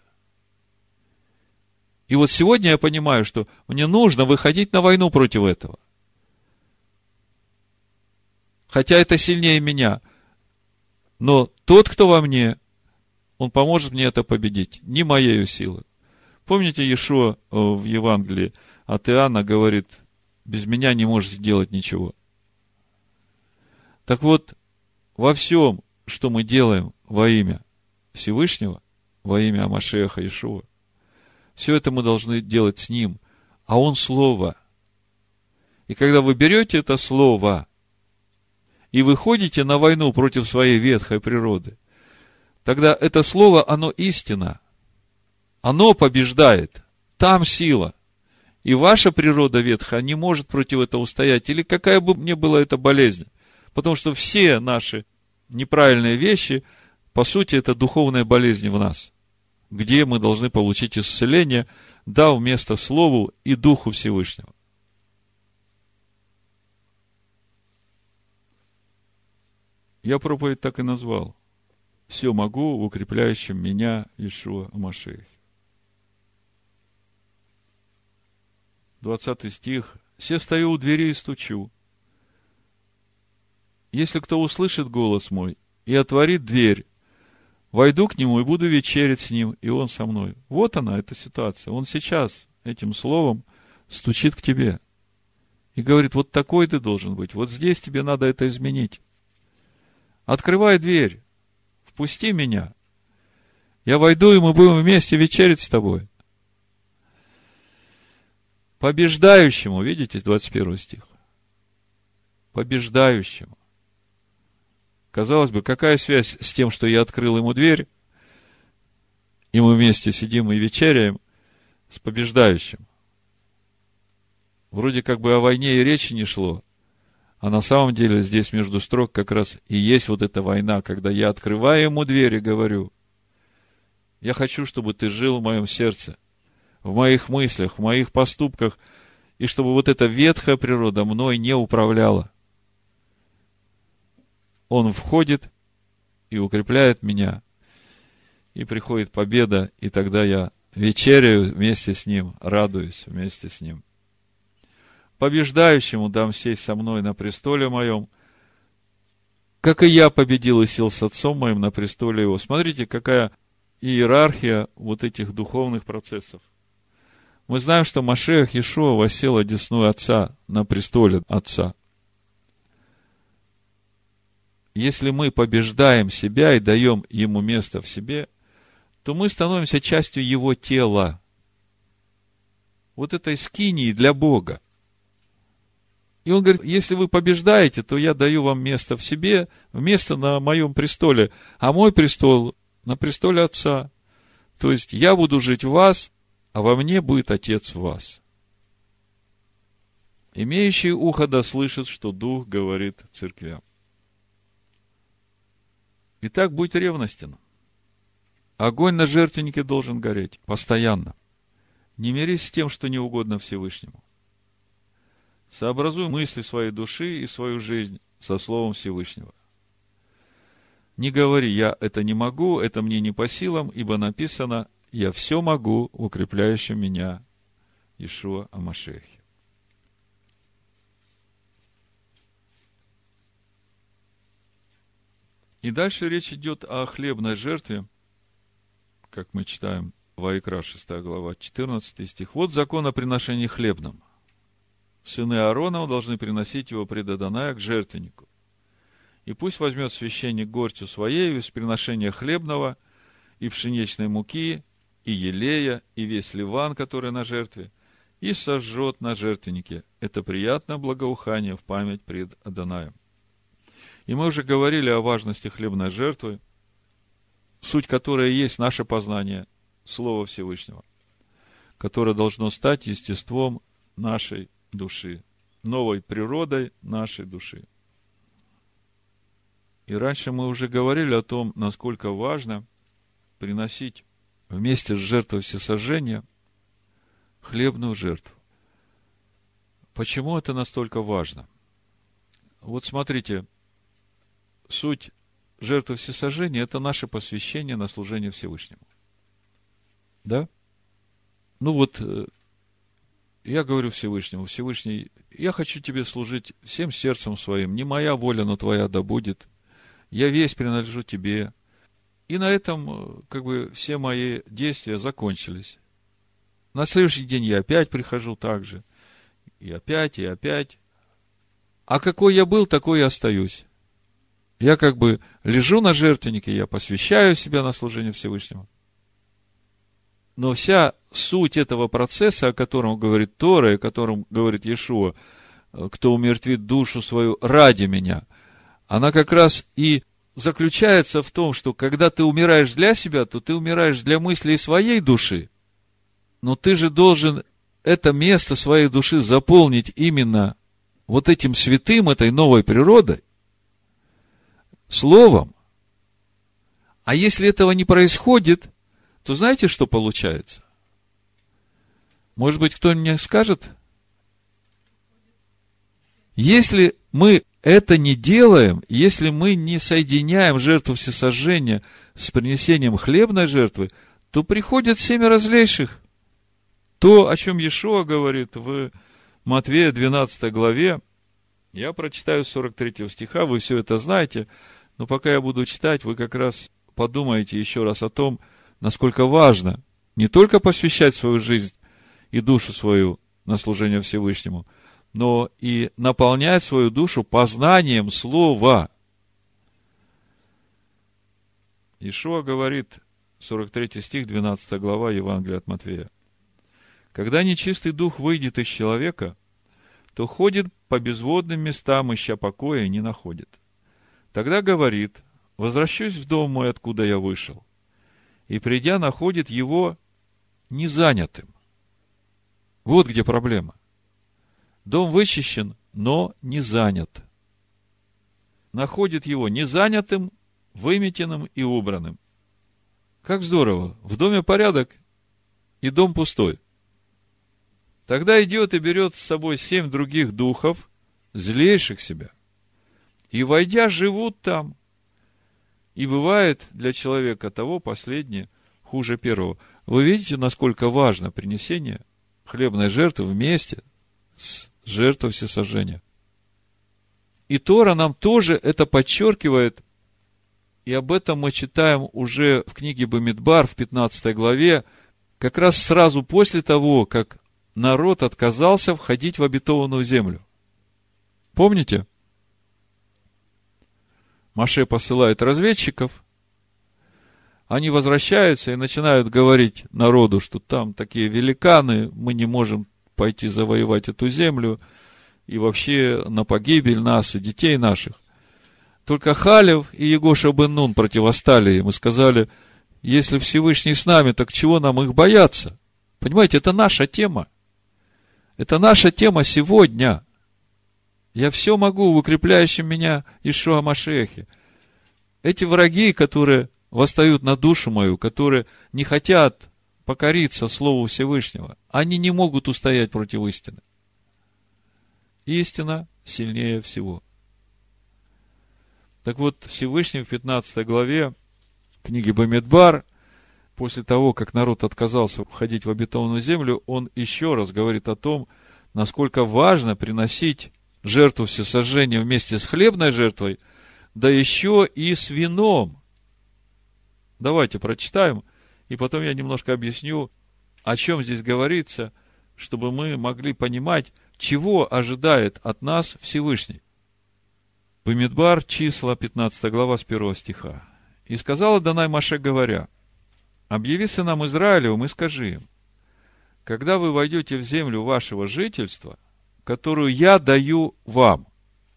И вот сегодня я понимаю, что мне нужно выходить на войну против этого. Хотя это сильнее меня. Но тот, кто во мне, он поможет мне это победить. Не моею силой. Помните, Иешуа в Евангелии от Иоанна говорит: без меня не можете делать ничего. Так вот, во всем, что мы делаем во имя Всевышнего, во имя Машиаха Иешуа, все это мы должны делать с Ним, а Он Слово. И когда вы берете это Слово и выходите на войну против своей ветхой природы, тогда это Слово, оно истина. Оно побеждает. Там сила. И ваша природа ветхая не может против этого устоять. Или какая бы ни была эта болезнь. Потому что все наши неправильные вещи, по сути, это духовные болезни в нас. Где мы должны получить исцеление, дав место Слову и Духу Всевышнего. Я проповедь так и назвал. Все могу в укрепляющем меня Иешуа Машиахе. Двадцатый стих. «Се стою у двери и стучу. Если кто услышит голос мой и отворит дверь, войду к нему и буду вечерять с ним, и он со мной». Вот она, эта ситуация. Он сейчас этим словом стучит к тебе и говорит: вот такой ты должен быть, вот здесь тебе надо это изменить. Открывай дверь, впусти меня. Я войду, и мы будем вместе вечерять с тобой. Побеждающему, видите, двадцать первый стих. Побеждающему. Казалось бы, какая связь с тем, что я открыл ему дверь, и мы вместе сидим и вечеряем, с побеждающим? Вроде как бы о войне и речи не шло, а на самом деле здесь между строк как раз и есть вот эта война, когда я открываю ему дверь и говорю: я хочу, чтобы ты жил в моем сердце, в моих мыслях, в моих поступках, и чтобы вот эта ветхая природа мной не управляла. Он входит и укрепляет меня, и приходит победа, и тогда я вечеряю вместе с ним, радуюсь вместе с ним. Побеждающему дам сесть со мной на престоле моем, как и я победил и сел с отцом моим на престоле его. Смотрите, какая иерархия вот этих духовных процессов. Мы знаем, что Машиах Иешуа воссел одесную Отца на престоле Отца. Если мы побеждаем себя и даем Ему место в себе, то мы становимся частью Его тела. Вот этой скинии для Бога. И Он говорит: если вы побеждаете, то я даю вам место в себе, место на моем престоле, а мой престол на престоле Отца. То есть я буду жить в вас, а во мне будет Отец в вас. Имеющий ухо да слышит, что Дух говорит церквям. Итак, будь ревностен. Огонь на жертвеннике должен гореть постоянно. Не мирись с тем, что не угодно Всевышнему. Сообразуй мысли своей души и свою жизнь со Словом Всевышнего. Не говори: я это не могу, это мне не по силам, ибо написано: я все могу в укрепляющем меня Иешуа ха-Машиахе. И дальше речь идет о хлебной жертве, как мы читаем в Ваикра, шестая глава, четырнадцатый стих. Вот закон о приношении хлебном. Сыны Аарона должны приносить его пред Адоная к жертвеннику. И пусть возьмет священник горстью своею из приношения хлебного и пшеничной муки, и елея, и весь ливан, который на жертве, и сожжет на жертвеннике. Это приятное благоухание в память пред Адонаем. И мы уже говорили о важности хлебной жертвы, суть которой есть наше познание Слова Всевышнего, которое должно стать естеством нашей души, новой природой нашей души. И раньше мы уже говорили о том, насколько важно приносить вместе с жертвой всесожжения хлебную жертву. Почему это настолько важно? Вот смотрите, суть жертвы всесожжения – это наше посвящение на служение Всевышнему. Да? Ну вот, я говорю Всевышнему: Всевышний, я хочу тебе служить всем сердцем своим, не моя воля, но твоя да будет. Я весь принадлежу тебе. И на этом, как бы, все мои действия закончились. На следующий день я опять прихожу так же. И опять, и опять. А какой я был, такой и остаюсь. Я как бы лежу на жертвеннике, я посвящаю себя на служение Всевышнему. Но вся суть этого процесса, о котором говорит Тора, и о котором говорит Иешуа, кто умертвит душу свою ради меня, она как раз и заключается в том, что когда ты умираешь для себя, то ты умираешь для мыслей своей души. Но ты же должен это место своей души заполнить именно вот этим святым, этой новой природой, словом. А если этого не происходит, то знаете, что получается? Может быть, кто мне скажет? Если мы это не делаем, если мы не соединяем жертву всесожжения с принесением хлебной жертвы, то приходят семеро злейших. То, о чем Иешуа говорит в Матвея двенадцатой главе, я прочитаю с сорок третьего стиха, вы все это знаете, но пока я буду читать, вы как раз подумаете еще раз о том, насколько важно не только посвящать свою жизнь и душу свою на служение Всевышнему, но и наполнять свою душу познанием Слова. Иешуа говорит, сорок третий стих, двенадцатая глава Евангелия от Матфея: «Когда нечистый дух выйдет из человека, то ходит по безводным местам, ища покоя, и не находит. Тогда говорит: возвращусь в дом мой, откуда я вышел. И, придя, находит его незанятым». Вот где проблема. Дом вычищен, но не занят. Находит его незанятым, выметенным и убранным. Как здорово! В доме порядок, и дом пустой. Тогда идет и берет с собой семь других духов, злейших себя, и, войдя, живут там. И бывает для человека того последнее хуже первого. Вы видите, насколько важно принесение хлебной жертвы вместе с жертвой всесожжения. И Тора нам тоже это подчеркивает, и об этом мы читаем уже в книге Бамидбар в пятнадцатой главе, как раз сразу после того, как народ отказался входить в обетованную землю. Помните? Моше посылает разведчиков, они возвращаются и начинают говорить народу, что там такие великаны, мы не можем пойти завоевать эту землю, и вообще на погибель нас и детей наших. Только Халев и Егоша бен Нун противостали им и сказали: если Всевышний с нами, так чего нам их бояться? Понимаете, это наша тема. Это наша тема сегодня. Я все могу в укрепляющем меня Иешуа Машиахе. Эти враги, которые восстают на душу мою, которые не хотят покориться Слову Всевышнего, они не могут устоять против истины. Истина сильнее всего. Так вот, Всевышний в пятнадцатой главе книги Бамидбар, после того, как народ отказался входить в обетованную землю, он еще раз говорит о том, насколько важно приносить жертву всесожжения вместе с хлебной жертвой, да еще и с вином. Давайте прочитаем, и потом я немножко объясню, о чем здесь говорится, чтобы мы могли понимать, чего ожидает от нас Всевышний. Бамидбар, числа, пятнадцатая глава, с первого стиха. «И сказал Адонай Моше, говоря: объяви сынам Израилевым и скажи им: когда вы войдете в землю вашего жительства, которую я даю вам».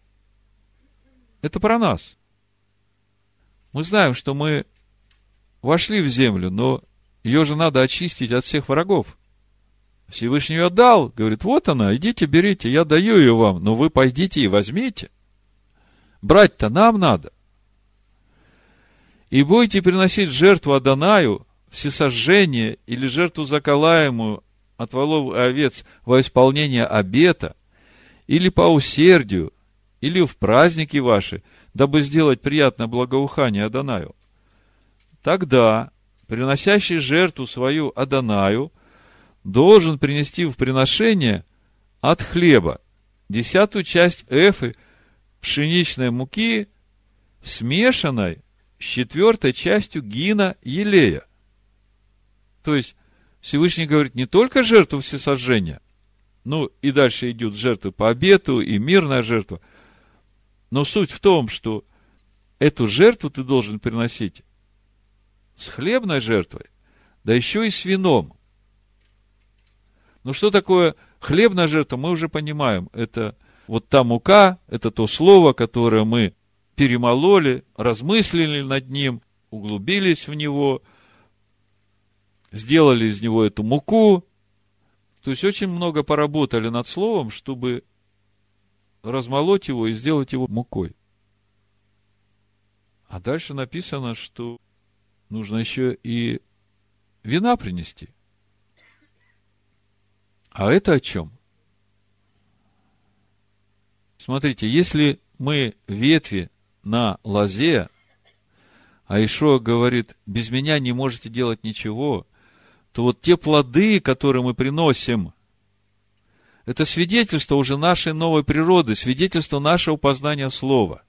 Это про нас. Мы знаем, что мы вошли в землю, но ее же надо очистить от всех врагов. Всевышний ее дал, говорит: вот она, идите, берите, я даю ее вам, но вы пойдите и возьмите. Брать-то нам надо. И будете приносить жертву Адонаю, всесожжение или жертву заколаемую от волов и овец во исполнение обета, или по усердию, или в праздники ваши, дабы сделать приятное благоухание Адонаю, тогда приносящий жертву свою Адонаю должен принести в приношение от хлеба десятую часть эфы пшеничной муки, смешанной с четвертой частью гина елея. То есть, Всевышний говорит не только жертву всесожжения, ну и дальше идут жертвы по обету и мирная жертва, но суть в том, что эту жертву ты должен приносить с хлебной жертвой, да еще и с вином. Ну что такое хлебная жертва, мы уже понимаем. Это вот та мука, это то слово, которое мы перемололи, размыслили над ним, углубились в него, сделали из него эту муку. То есть очень много поработали над словом, чтобы размолоть его и сделать его мукой. А дальше написано, что нужно еще и вина принести. А это о чем? Смотрите, если мы ветви на лозе, а Иешуа говорит, без меня не можете делать ничего, то вот те плоды, которые мы приносим, это свидетельство уже нашей новой природы, свидетельство нашего познания слова.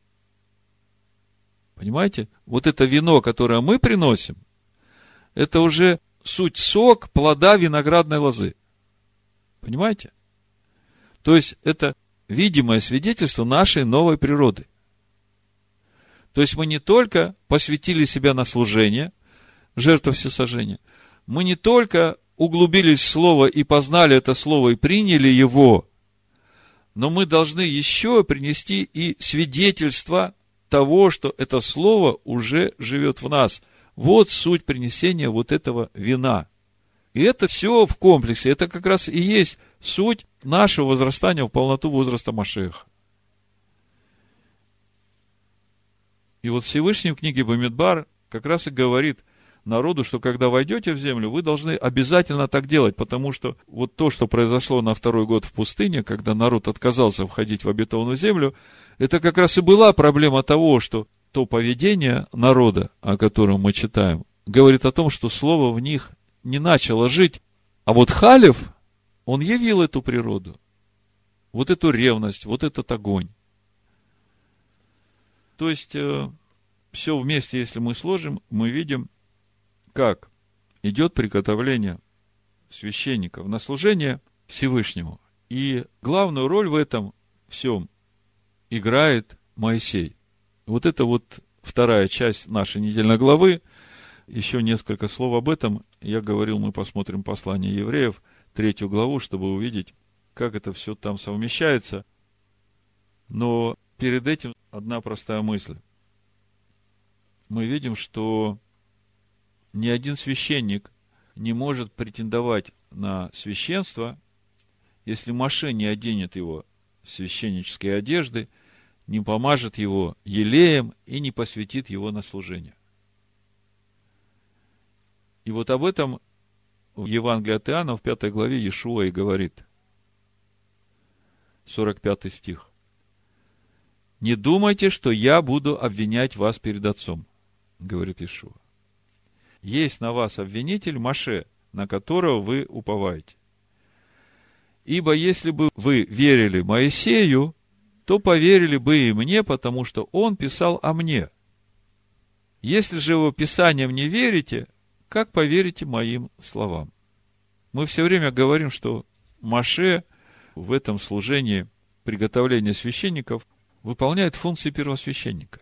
Понимаете? Вот это вино, которое мы приносим, это уже суть сок плода виноградной лозы. Понимаете? То есть, это видимое свидетельство нашей новой природы. То есть, мы не только посвятили себя на служение, жертва всесожжения, мы не только углубились в слово и познали это слово и приняли его, но мы должны еще принести и свидетельство того, что это слово уже живет в нас. Вот суть принесения вот этого вина. И это все в комплексе. Это как раз и есть суть нашего возрастания в полноту возраста Машиаха. И вот Всевышний в книге Бамидбар как раз и говорит народу, что когда войдете в землю, вы должны обязательно так делать, потому что вот то, что произошло на второй год в пустыне, когда народ отказался входить в обетованную землю, это как раз и была проблема того, что то поведение народа, о котором мы читаем, говорит о том, что слово в них не начало жить. А вот Халев, он явил эту природу, вот эту ревность, вот этот огонь. То есть, э, все вместе, если мы сложим, мы видим, как идет приготовление священников на служение Всевышнему. И главную роль в этом всем играет Моисей. Вот это вот вторая часть нашей недельной главы. Еще несколько слов об этом. Я говорил, мы посмотрим послание евреев, третью главу, чтобы увидеть, как это все там совмещается. Но перед этим одна простая мысль. Мы видим, что ни один священник не может претендовать на священство, если Моше не оденет его в священнические одежды, не помажет его елеем и не посвятит его на служение. И вот об этом в Евангелии от Иоанна в пятой главе Иешуа и говорит. сорок пятый стих. «Не думайте, что я буду обвинять вас перед Отцом», говорит Иешуа. «Есть на вас обвинитель Моше, на которого вы уповаете. Ибо если бы вы верили Моисею, то поверили бы и мне, потому что он писал о мне. Если же его писаниям не верите, как поверите моим словам?» Мы все время говорим, что Моше в этом служении приготовления священников выполняет функции первосвященника.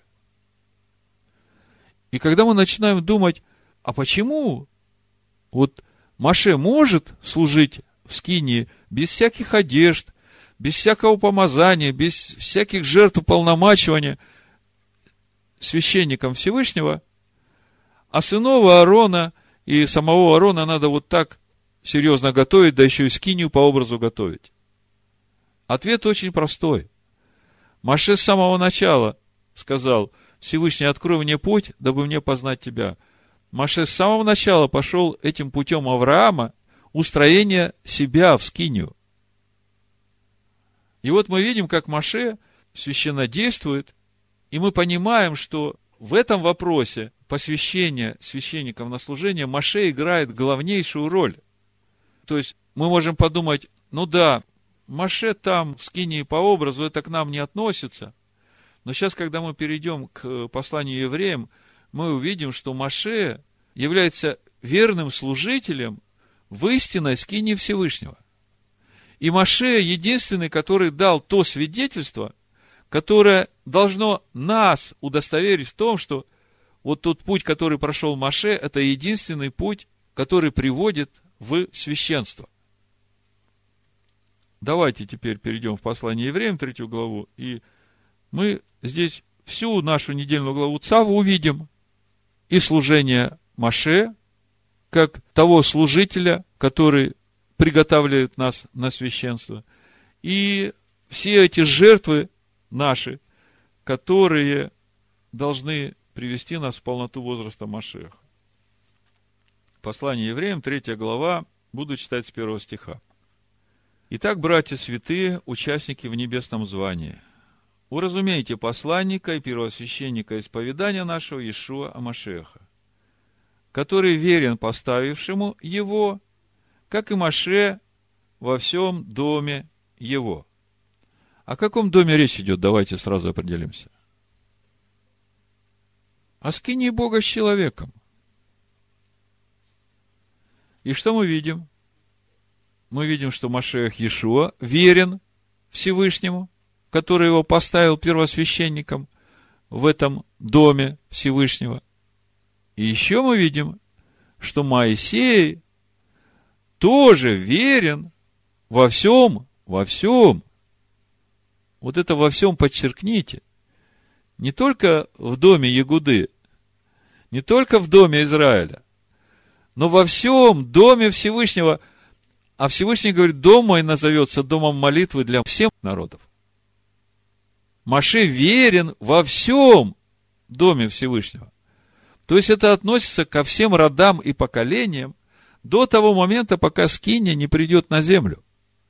И когда мы начинаем думать, а почему вот Моше может служить в скинии без всяких одежд, без всякого помазания, без всяких жертв полномачивания священником Всевышнего, а сынов Аарона и самого Аарона надо вот так серьезно готовить, да еще и скинию по образу готовить? Ответ очень простой. Моше с самого начала сказал: Всевышний, открой мне путь, дабы мне познать тебя. Моше с самого начала пошел этим путем Авраама, устроения себя в скинию. И вот мы видим, как Моше священнодействует, и мы понимаем, что в этом вопросе посвящения священникам на служение Моше играет главнейшую роль. То есть мы можем подумать, ну да, Моше там в скинии по образу, это к нам не относится. Но сейчас, когда мы перейдем к посланию евреям, мы увидим, что Моше является верным служителем в истинной скинии Всевышнего. И Моше единственный, который дал то свидетельство, которое должно нас удостоверить в том, что вот тот путь, который прошел Моше, это единственный путь, который приводит в священство. Давайте теперь перейдем в послание евреям, третью главу, и мы здесь всю нашу недельную главу Цаву увидим. И служение Моше, как того служителя, который приготавливает нас на священство, и все эти жертвы наши, которые должны привести нас в полноту возраста Машиаха. Послание евреям, третья глава, буду читать с первого стиха. Итак, братья святые, участники в небесном звании, уразумейте посланника и первосвященника исповедания нашего Иешуа Амашеха, который верен поставившему его, как и Моше во всем доме его. О каком доме речь идет? Давайте сразу определимся. О скинии Бога с человеком. И что мы видим? Мы видим, что Машиах Иешуа верен Всевышнему, который его поставил первосвященником в этом доме Всевышнего. И еще мы видим, что Моисей тоже верен во всем, во всем. Вот это во всем подчеркните. Не только в доме Ягуды, не только в доме Израиля, но во всем доме Всевышнего. А Всевышний говорит, дом мой назовется домом молитвы для всех народов. Моше верен во всем доме Всевышнего. То есть это относится ко всем родам и поколениям до того момента, пока скиния не придет на землю.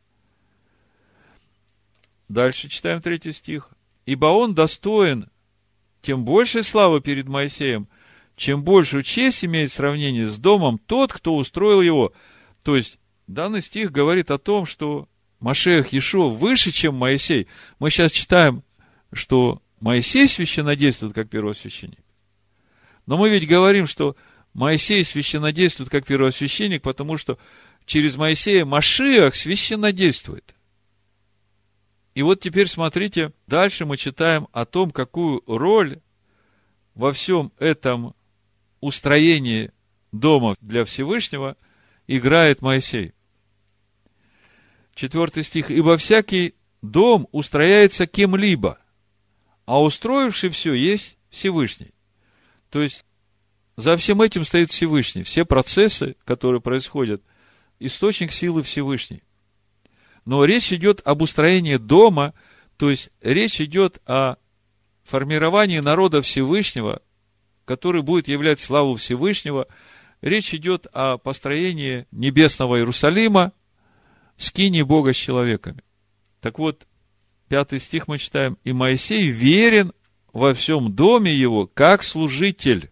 Дальше читаем третий стих. Ибо он достоин тем большей славы перед Моисеем, чем большую честь имеет в сравнении с домом тот, кто устроил его. То есть данный стих говорит о том, что Машиах Иешуа выше, чем Моисей. Мы сейчас читаем, что Моисей священнодействует как первосвященник. Но мы ведь говорим, что Моисей священнодействует как первосвященник, потому что через Моисея Машиах священнодействует. И вот теперь смотрите, дальше мы читаем о том, какую роль во всем этом устроении дома для Всевышнего играет Моисей. Четвертый стих. «Ибо всякий дом устрояется кем-либо, а устроивший все есть Всевышний». То есть, за всем этим стоит Всевышний. Все процессы, которые происходят, источник силы Всевышний. Но речь идет об устроении дома, то есть, речь идет о формировании народа Всевышнего, который будет являть славу Всевышнего. Речь идет о построении небесного Иерусалима, скинии Бога с человеками. Так вот, пятый стих мы читаем. «И Моисей верен во всем доме его, как служитель,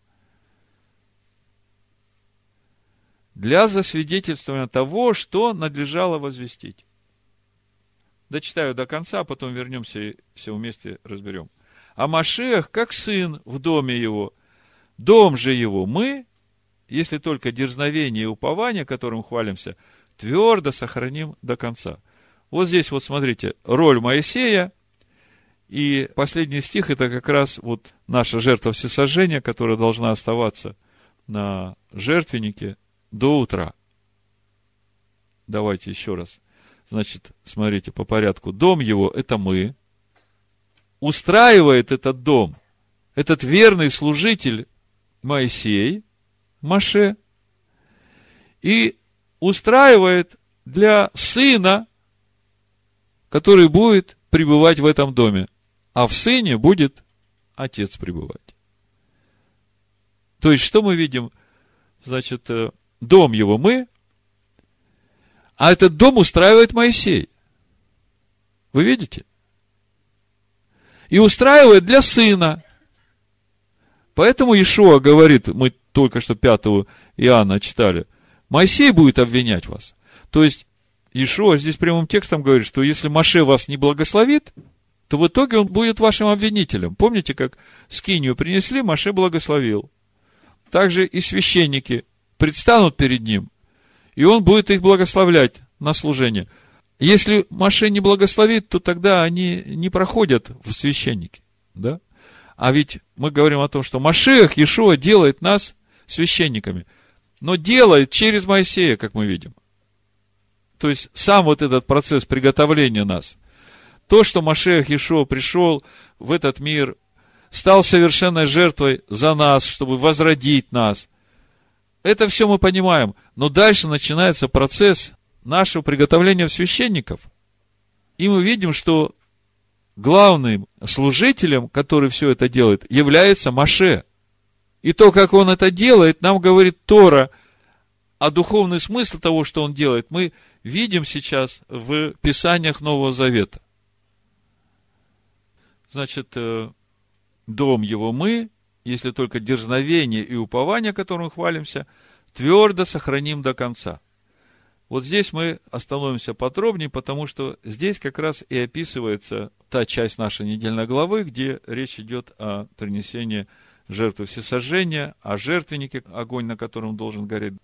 для засвидетельствования того, что надлежало возвестить». Дочитаю до конца, а потом вернемся и все вместе разберем. «А Машиах, как сын в доме его, дом же его мы, если только дерзновение и упование, которым хвалимся, твердо сохраним до конца». Вот здесь вот смотрите, роль Моисея, и последний стих, это как раз вот наша жертва всесожжения, которая должна оставаться на жертвеннике до утра. Давайте еще раз. Значит, смотрите по порядку. Дом его – это мы. Устраивает этот дом этот верный служитель Моисей, Моше, и устраивает для сына, который будет пребывать в этом доме. А в сыне будет отец пребывать. То есть, что мы видим? Значит, дом его мы, а этот дом устраивает Моисей. Вы видите? И устраивает для сына. Поэтому Иешуа говорит, мы только что пятого Иоанна читали, Моисей будет обвинять вас. То есть, Иешуа здесь прямым текстом говорит, что если Моше вас не благословит, то в итоге он будет вашим обвинителем. Помните, как скинию принесли, Моше благословил. Также и священники предстанут перед ним, и он будет их благословлять на служение. Если Моше не благословит, то тогда они не проходят в священники. Да? А ведь мы говорим о том, что Машиах, Иешуа, делает нас священниками. Но делает через Моисея, как мы видим. То есть, сам вот этот процесс приготовления нас. То, что Машиах Иешуа пришел в этот мир, стал совершенной жертвой за нас, чтобы возродить нас. Это все мы понимаем. Но дальше начинается процесс нашего приготовления священников. И мы видим, что главным служителем, который все это делает, является Моше. И то, как он это делает, нам говорит Тора, а духовный смысл того, что он делает, мы видим сейчас в Писаниях Нового Завета. Значит, дом его мы, если только дерзновение и упование, которым хвалимся, твердо сохраним до конца. Вот здесь мы остановимся подробнее, потому что здесь как раз и описывается та часть нашей недельной главы, где речь идет о принесении жертвы всесожжения, о жертвеннике, огонь на котором должен гореть.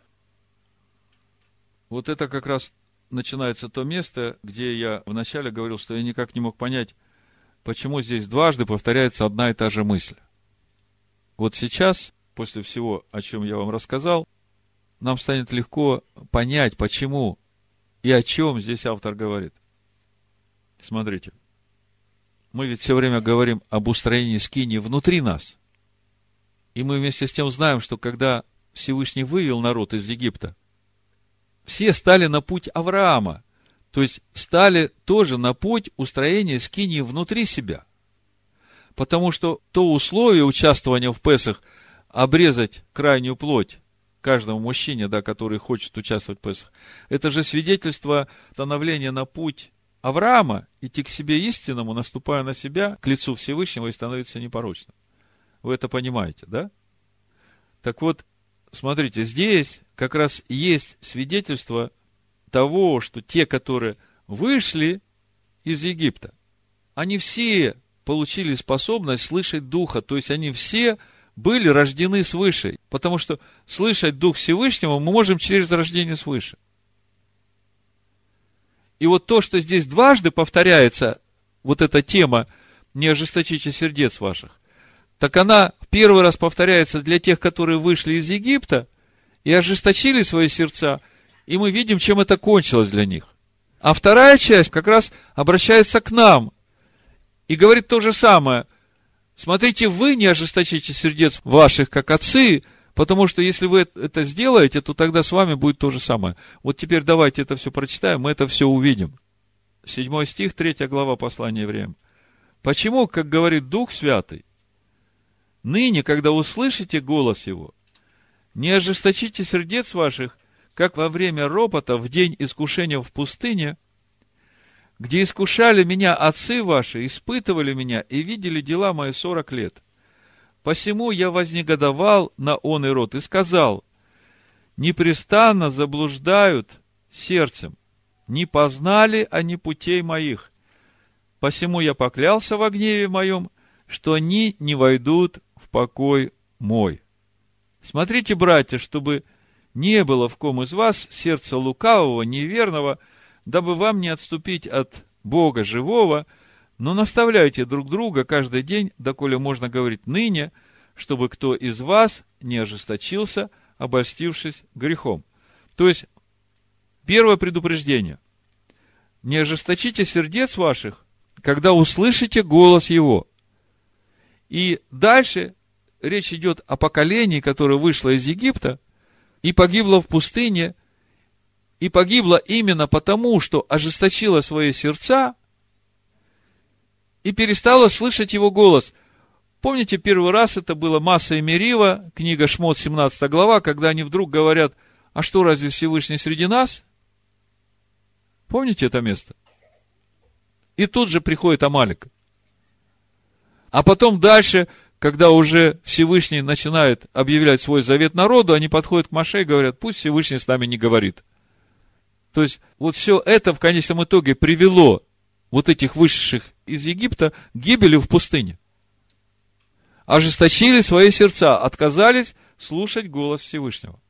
Вот это как раз начинается то место, где я вначале говорил, что я никак не мог понять, почему здесь дважды повторяется одна и та же мысль. Вот сейчас, после всего, о чем я вам рассказал, нам станет легко понять, почему и о чем здесь автор говорит. Смотрите. Мы ведь все время говорим об устроении скинии внутри нас. И мы вместе с тем знаем, что когда Всевышний вывел народ из Египта, все стали на путь Авраама. То есть, стали тоже на путь устроения скинии внутри себя. Потому что то условие участвования в Песах обрезать крайнюю плоть каждому мужчине, да, который хочет участвовать в Песах, это же свидетельство становления на путь Авраама, идти к себе истинному, наступая на себя, к лицу Всевышнего и становиться непорочным. Вы это понимаете, да? Так вот, смотрите, здесь как раз есть свидетельство того, что те, которые вышли из Египта, они все получили способность слышать Духа, то есть они все были рождены свыше, потому что слышать Дух Всевышнего мы можем через рождение свыше. И вот то, что здесь дважды повторяется, вот эта тема «не ожесточите сердец ваших», так она в первый раз повторяется для тех, которые вышли из Египта и ожесточили свои сердца, и мы видим, чем это кончилось для них. А вторая часть как раз обращается к нам и говорит то же самое. Смотрите, вы не ожесточите сердец ваших, как отцы, потому что если вы это сделаете, то тогда с вами будет то же самое. Вот теперь давайте это все прочитаем, мы это все увидим. Седьмой стих, третья глава послания Евреям. Почему, как говорит Дух Святый, ныне, когда услышите голос Его, не ожесточите сердец ваших, как во время ропота в день искушения в пустыне, где искушали меня отцы ваши, испытывали меня и видели дела мои сорок лет. Посему я вознегодовал на он и род и сказал: непрестанно заблуждают сердцем, не познали они путей моих. Посему я поклялся во гневе моем, что они не войдут в покой мой. Смотрите, братья, чтобы не было в ком из вас сердца лукавого, неверного, дабы вам не отступить от Бога живого, но наставляйте друг друга каждый день, доколе можно говорить ныне, чтобы кто из вас не ожесточился, обольстившись грехом. То есть, первое предупреждение. Не ожесточите сердец ваших, когда услышите голос Его. И дальше речь идет о поколении, которое вышло из Египта и погибло в пустыне, и погибло именно потому, что ожесточило свои сердца и перестало слышать Его голос. Помните, первый раз это было Масса и Мерива, книга Шмот, семнадцатая глава, когда они вдруг говорят: а что, разве Всевышний среди нас? Помните это место? И тут же приходит Амалик. А потом дальше, когда уже Всевышний начинает объявлять свой завет народу, они подходят к Моше и говорят: пусть Всевышний с нами не говорит. То есть, вот все это в конечном итоге привело вот этих вышедших из Египта к гибели в пустыне. Ожесточили свои сердца, отказались слушать голос Всевышнего.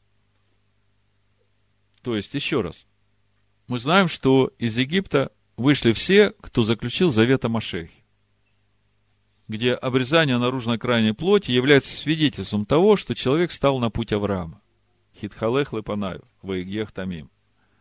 То есть, еще раз, мы знаем, что из Египта вышли все, кто заключил завет о Машиахе, где обрезание наружной крайней плоти является свидетельством того, что человек стал на путь Авраама. Хитхалех лепанаю, ваигех тамим.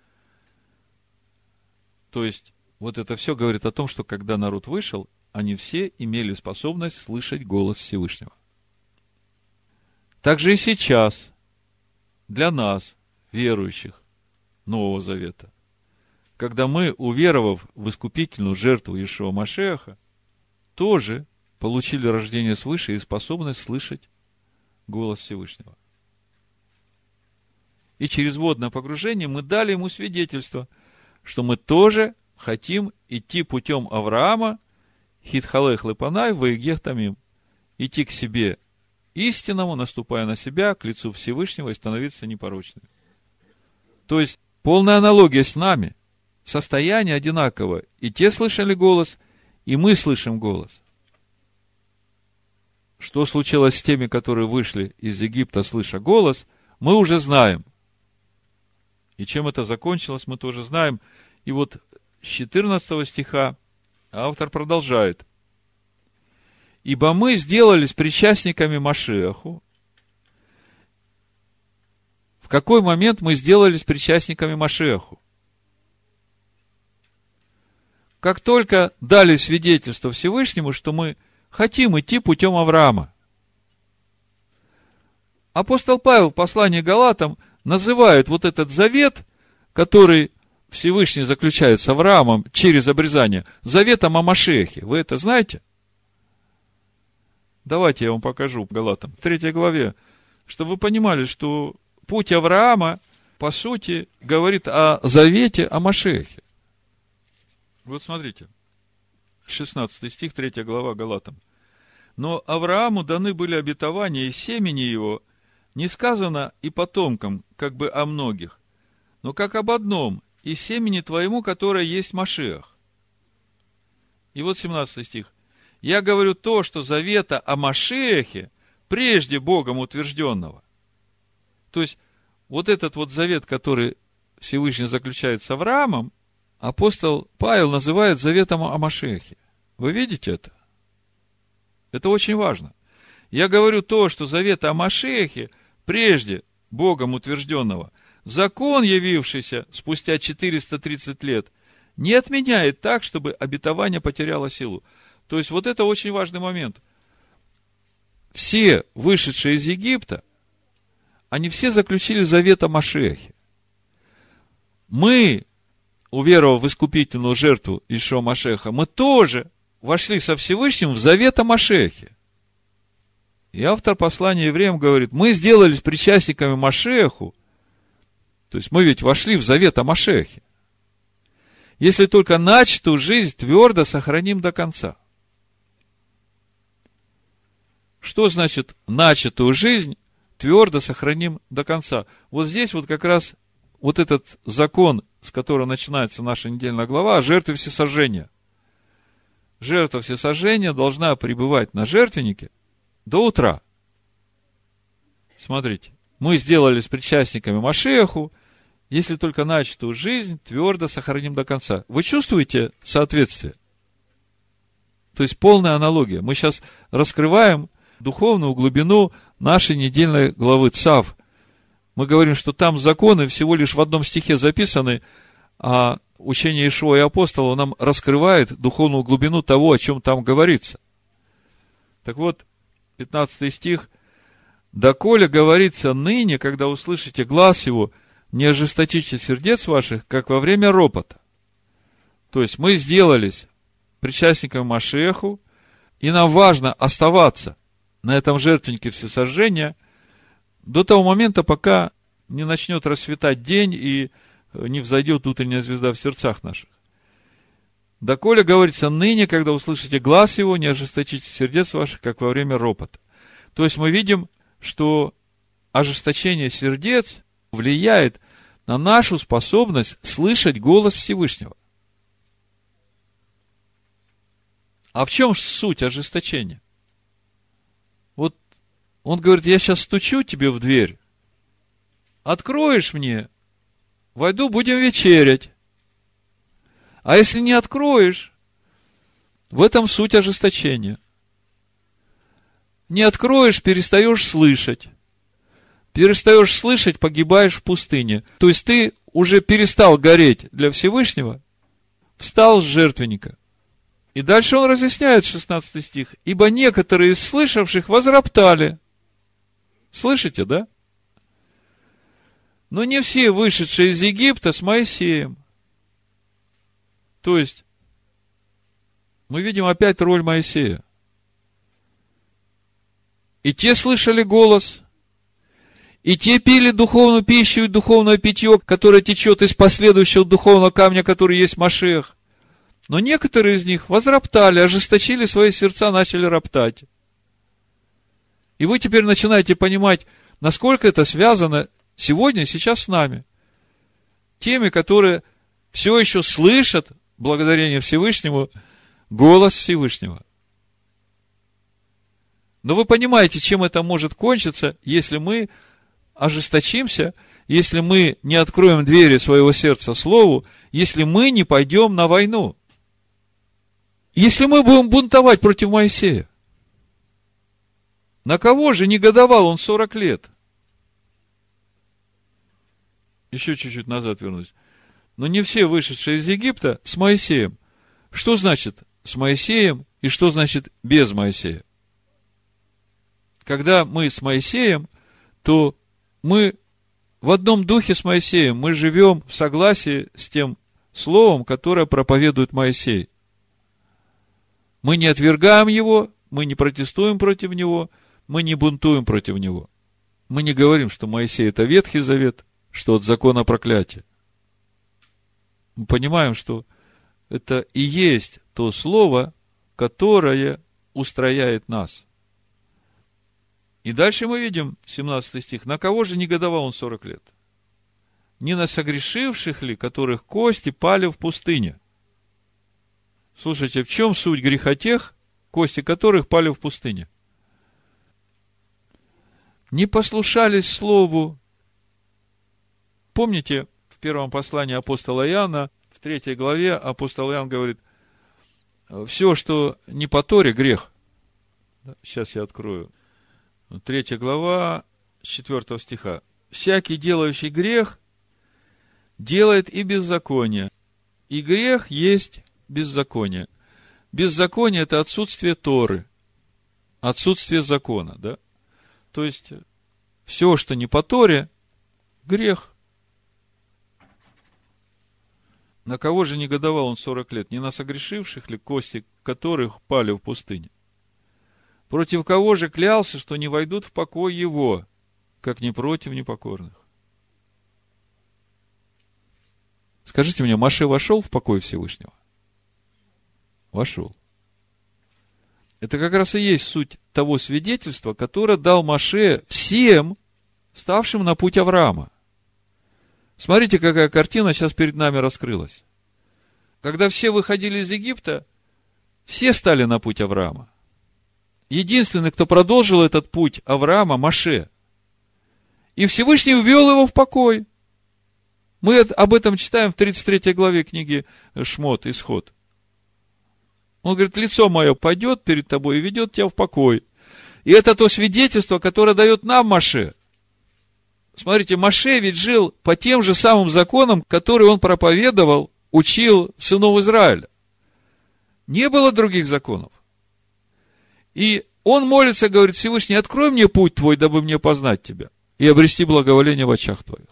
То есть, вот это все говорит о том, что когда народ вышел, они все имели способность слышать голос Всевышнего. Также и сейчас для нас, верующих Нового Завета, когда мы, уверовав в искупительную жертву Иешуа Машиаха, тоже получили рождение свыше и способность слышать голос Всевышнего. И через водное погружение мы дали ему свидетельство, что мы тоже хотим идти путем Авраама, хитхалех лепанай, ваигех тамим, идти к себе истинному, наступая на себя, к лицу Всевышнего и становиться непорочными. То есть, полная аналогия с нами, состояние одинаково. И те слышали голос, и мы слышим голос. Что случилось с теми, которые вышли из Египта, слыша голос, мы уже знаем. И чем это закончилось, мы тоже знаем. И вот с четырнадцатого стиха автор продолжает. Ибо мы сделались причастниками Машиаху. В какой момент мы сделались причастниками Машиаху? Как только дали свидетельство Всевышнему, что мы хотим идти путем Авраама. Апостол Павел в послании к Галатам называет вот этот завет, который Всевышний заключает с Авраамом через обрезание, заветом о Машиахе. Вы это знаете? Давайте я вам покажу в Галатам, в третьей главе, чтобы вы понимали, что путь Авраама, по сути, говорит о завете о Машиахе. Вот смотрите, шестнадцатый стих, третья глава Галатам. Но Аврааму даны были обетования и семени его, не сказано и потомкам, как бы о многих, но как об одном, и семени твоему, которое есть Машиах. И вот семнадцатый стих. Я говорю то, что завета о Машиахе прежде Богом утвержденного. То есть, вот этот вот завет, который Всевышний заключает с Авраамом, апостол Павел называет заветом о Машиахе. Вы видите это? Это очень важно. Я говорю то, что завет о Машиахе прежде Богом утвержденного, закон, явившийся спустя четыреста тридцать лет, не отменяет так, чтобы обетование потеряло силу. То есть, вот это очень важный момент. Все вышедшие из Египта, они все заключили завет о Машиахе. Мы, уверовав в искупительную жертву Иешуа Машиаха, мы тоже вошли со Всевышним в завет о Машиахе. И автор послания евреям говорит, мы сделались причастниками Машиаху, то есть мы ведь вошли в завет о Машиахе, если только начатую жизнь твердо сохраним до конца. Что значит начатую жизнь твердо сохраним до конца? Вот здесь вот как раз вот этот закон, с которого начинается наша недельная глава, о жертве всесожжения. Жертва всесожжения должна пребывать на жертвеннике до утра. Смотрите, мы сделались причастниками Машиаху, если только начатую жизнь твердо сохраним до конца. Вы чувствуете соответствие? То есть полная аналогия. Мы сейчас раскрываем духовную глубину нашей недельной главы Цав. Мы говорим, что там законы всего лишь в одном стихе записаны, а учение Иешуа и апостола нам раскрывает духовную глубину того, о чем там говорится. Так вот, пятнадцатый стих. «Доколе говорится ныне, когда услышите глас его, не ожесточите сердец ваших, как во время ропота». То есть, мы сделались причастниками Машиаху, и нам важно оставаться на этом жертвеннике всесожжения до того момента, пока не начнет расцветать день и не взойдет утренняя звезда в сердцах наших. Доколе, говорится, ныне, когда услышите глас его, не ожесточите сердец ваших, как во время ропота. То есть мы видим, что ожесточение сердец влияет на нашу способность слышать голос Всевышнего. А в чем суть ожесточения? Вот он говорит, я сейчас стучу тебе в дверь, откроешь мне, войду, будем вечерять. А если не откроешь, в этом суть ожесточения. Не откроешь, перестаешь слышать. Перестаешь слышать, погибаешь в пустыне. То есть ты уже перестал гореть для Всевышнего, встал с жертвенника. И дальше он разъясняет шестнадцатый стих. Ибо некоторые из слышавших возроптали. Слышите, да? Но не все вышедшие из Египта с Моисеем. То есть, мы видим опять роль Моисея. И те слышали голос, и те пили духовную пищу и духовное питье, которое течет из последующего духовного камня, который есть Машиах. Но некоторые из них возроптали, ожесточили свои сердца, начали роптать. И вы теперь начинаете понимать, насколько это связано сегодня, сейчас с нами. Теми, которые все еще слышат, благодарение Всевышнему, голос Всевышнего. Но вы понимаете, чем это может кончиться, если мы ожесточимся, если мы не откроем двери своего сердца Слову, если мы не пойдем на войну. Если мы будем бунтовать против Моисея. На кого же негодовал он сорок лет? Еще чуть-чуть назад вернусь. Но не все вышедшие из Египта с Моисеем. Что значит с Моисеем и что значит без Моисея? Когда мы с Моисеем, то мы в одном духе с Моисеем, мы живем в согласии с тем словом, которое проповедует Моисей. Мы не отвергаем его, мы не протестуем против него, мы не бунтуем против него. Мы не говорим, что Моисей – это Ветхий Завет, что от закона проклятия. Мы понимаем, что это и есть то слово, которое устрояет нас. И дальше мы видим, семнадцатый стих, на кого же негодовал он сорок лет? Не на согрешивших ли, которых кости пали в пустыне? Слушайте, в чем суть греха тех, кости которых пали в пустыне? Не послушались слову. Помните, в первом послании апостола Иоанна, в третьей главе апостол Иоанн говорит, все, что не по Торе, грех. Сейчас я открою. Третья глава, с четвертого стиха. Всякий, делающий грех, делает и беззаконие. И грех есть беззаконие. Беззаконие – это отсутствие Торы, отсутствие закона, да? То есть, все, что не по Торе, грех. На кого же негодовал он сорок лет? Не на согрешивших ли, кости которых пали в пустыне? Против кого же клялся, что не войдут в покой его, как не против непокорных? Скажите мне, Моше вошел в покой Всевышнего? Вошел. Это как раз и есть суть того свидетельства, которое дал Моше всем, ставшим на путь Авраама. Смотрите, какая картина сейчас перед нами раскрылась. Когда все выходили из Египта, все стали на путь Авраама. Единственный, кто продолжил этот путь Авраама, Моше. И Всевышний ввел его в покой. Мы об этом читаем в тридцать третьей главе книги Шмот, Исход. Он говорит, лицо мое пойдет перед тобой и ведет тебя в покой. И это то свидетельство, которое дает нам Моше. Смотрите, Моше ведь жил по тем же самым законам, которые он проповедовал, учил сынов Израиля. Не было других законов. И он молится, говорит, Всевышний, открой мне путь твой, дабы мне познать тебя и обрести благоволение в очах твоих.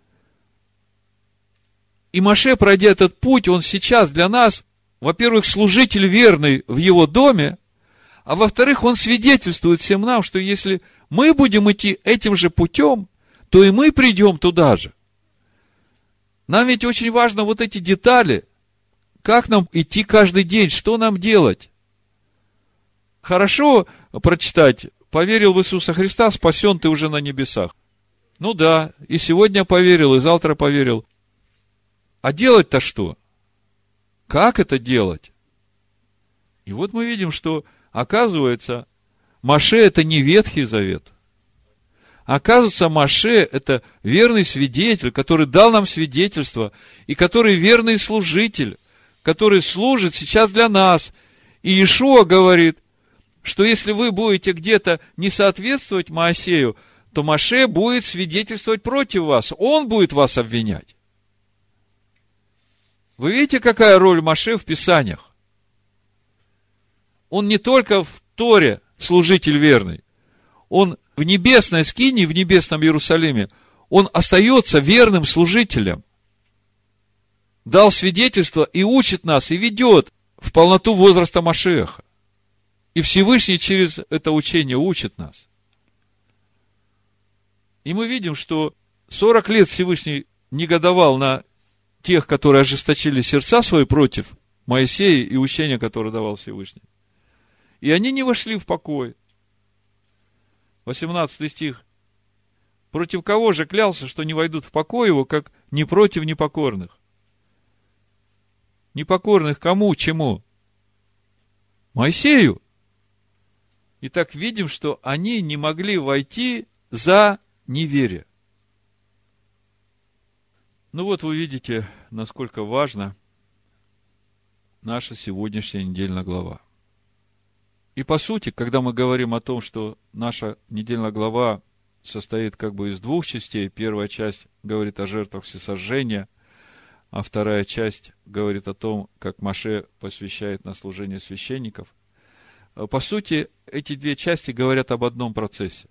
И Моше, пройдя этот путь, он сейчас для нас, во-первых, служитель верный в его доме, а во-вторых, он свидетельствует всем нам, что если мы будем идти этим же путем, то и мы придем туда же. Нам ведь очень важно вот эти детали, Как нам идти каждый день? Что нам делать? Хорошо прочитать: поверил в Иисуса Христа, спасен, ты уже на небесах. Ну да, и сегодня поверил, и завтра поверил. А делать-то что? Как это делать? И вот мы видим, что, оказывается, Моше – это не Ветхий Завет. Оказывается, Моше – это верный свидетель, который дал нам свидетельство, и который верный служитель, который служит сейчас для нас. И Иешуа говорит, что если вы будете где-то не соответствовать Моисею, то Моше будет свидетельствовать против вас. Он будет вас обвинять. Вы видите, какая роль Моше в Писаниях? Он не только в Торе служитель верный, он в небесной скинии, в небесном Иерусалиме, он остается верным служителем. Дал свидетельство и учит нас, и ведет в полноту возраста Машиаха. И Всевышний через это учение учит нас. И мы видим, что сорок лет Всевышний негодовал на тех, которые ожесточили сердца свои против Моисея и учения, которое давал Всевышний. И они не вошли в покой. восемнадцатый стих. Против кого же клялся, что не войдут в покой его, как не против непокорных? Непокорных кому, чему? Моисею. Итак, видим, что они не могли войти за неверие. Ну вот вы видите, насколько важна наша сегодняшняя недельная глава. И по сути, когда мы говорим о том, что наша недельная глава состоит как бы из двух частей, первая часть говорит о жертвах всесожжения, а вторая часть говорит о том, как Моше посвящает на служение священников. По сути, эти две части говорят об одном процессе.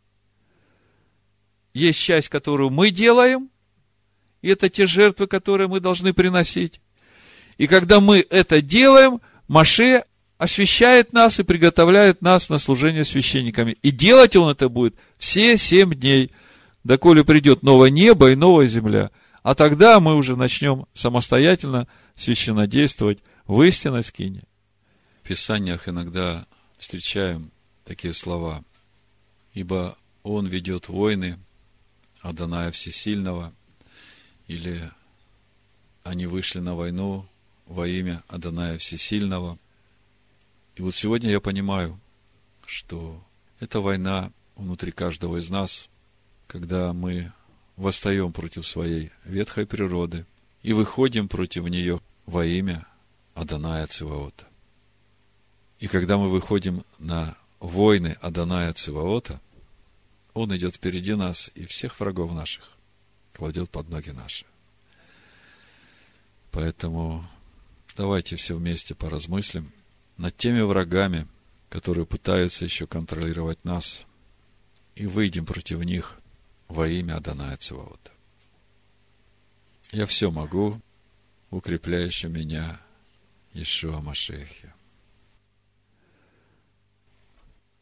Есть часть, которую мы делаем, и это те жертвы, которые мы должны приносить. И когда мы это делаем, Моше освящает нас и приготовляет нас на служение священниками. И делать он это будет все семь дней, доколе придет новое небо и новая земля. А тогда мы уже начнем самостоятельно священнодействовать в истинной скинии. В Писаниях иногда встречаем такие слова: ибо он ведет войны Адоная Всесильного, или они вышли на войну во имя Адоная Всесильного. И вот сегодня я понимаю, что это война внутри каждого из нас, когда мы восстаем против своей ветхой природы и выходим против нее во имя Адоная Циваота. И когда мы выходим на войны Адоная Циваота, он идет впереди нас и всех врагов наших кладет под ноги наши. Поэтому давайте все вместе поразмыслим над теми врагами, которые пытаются еще контролировать нас, и выйдем против них во имя Адоная Циваота. Я все могу, укрепляющий меня Иешуа Машиахе.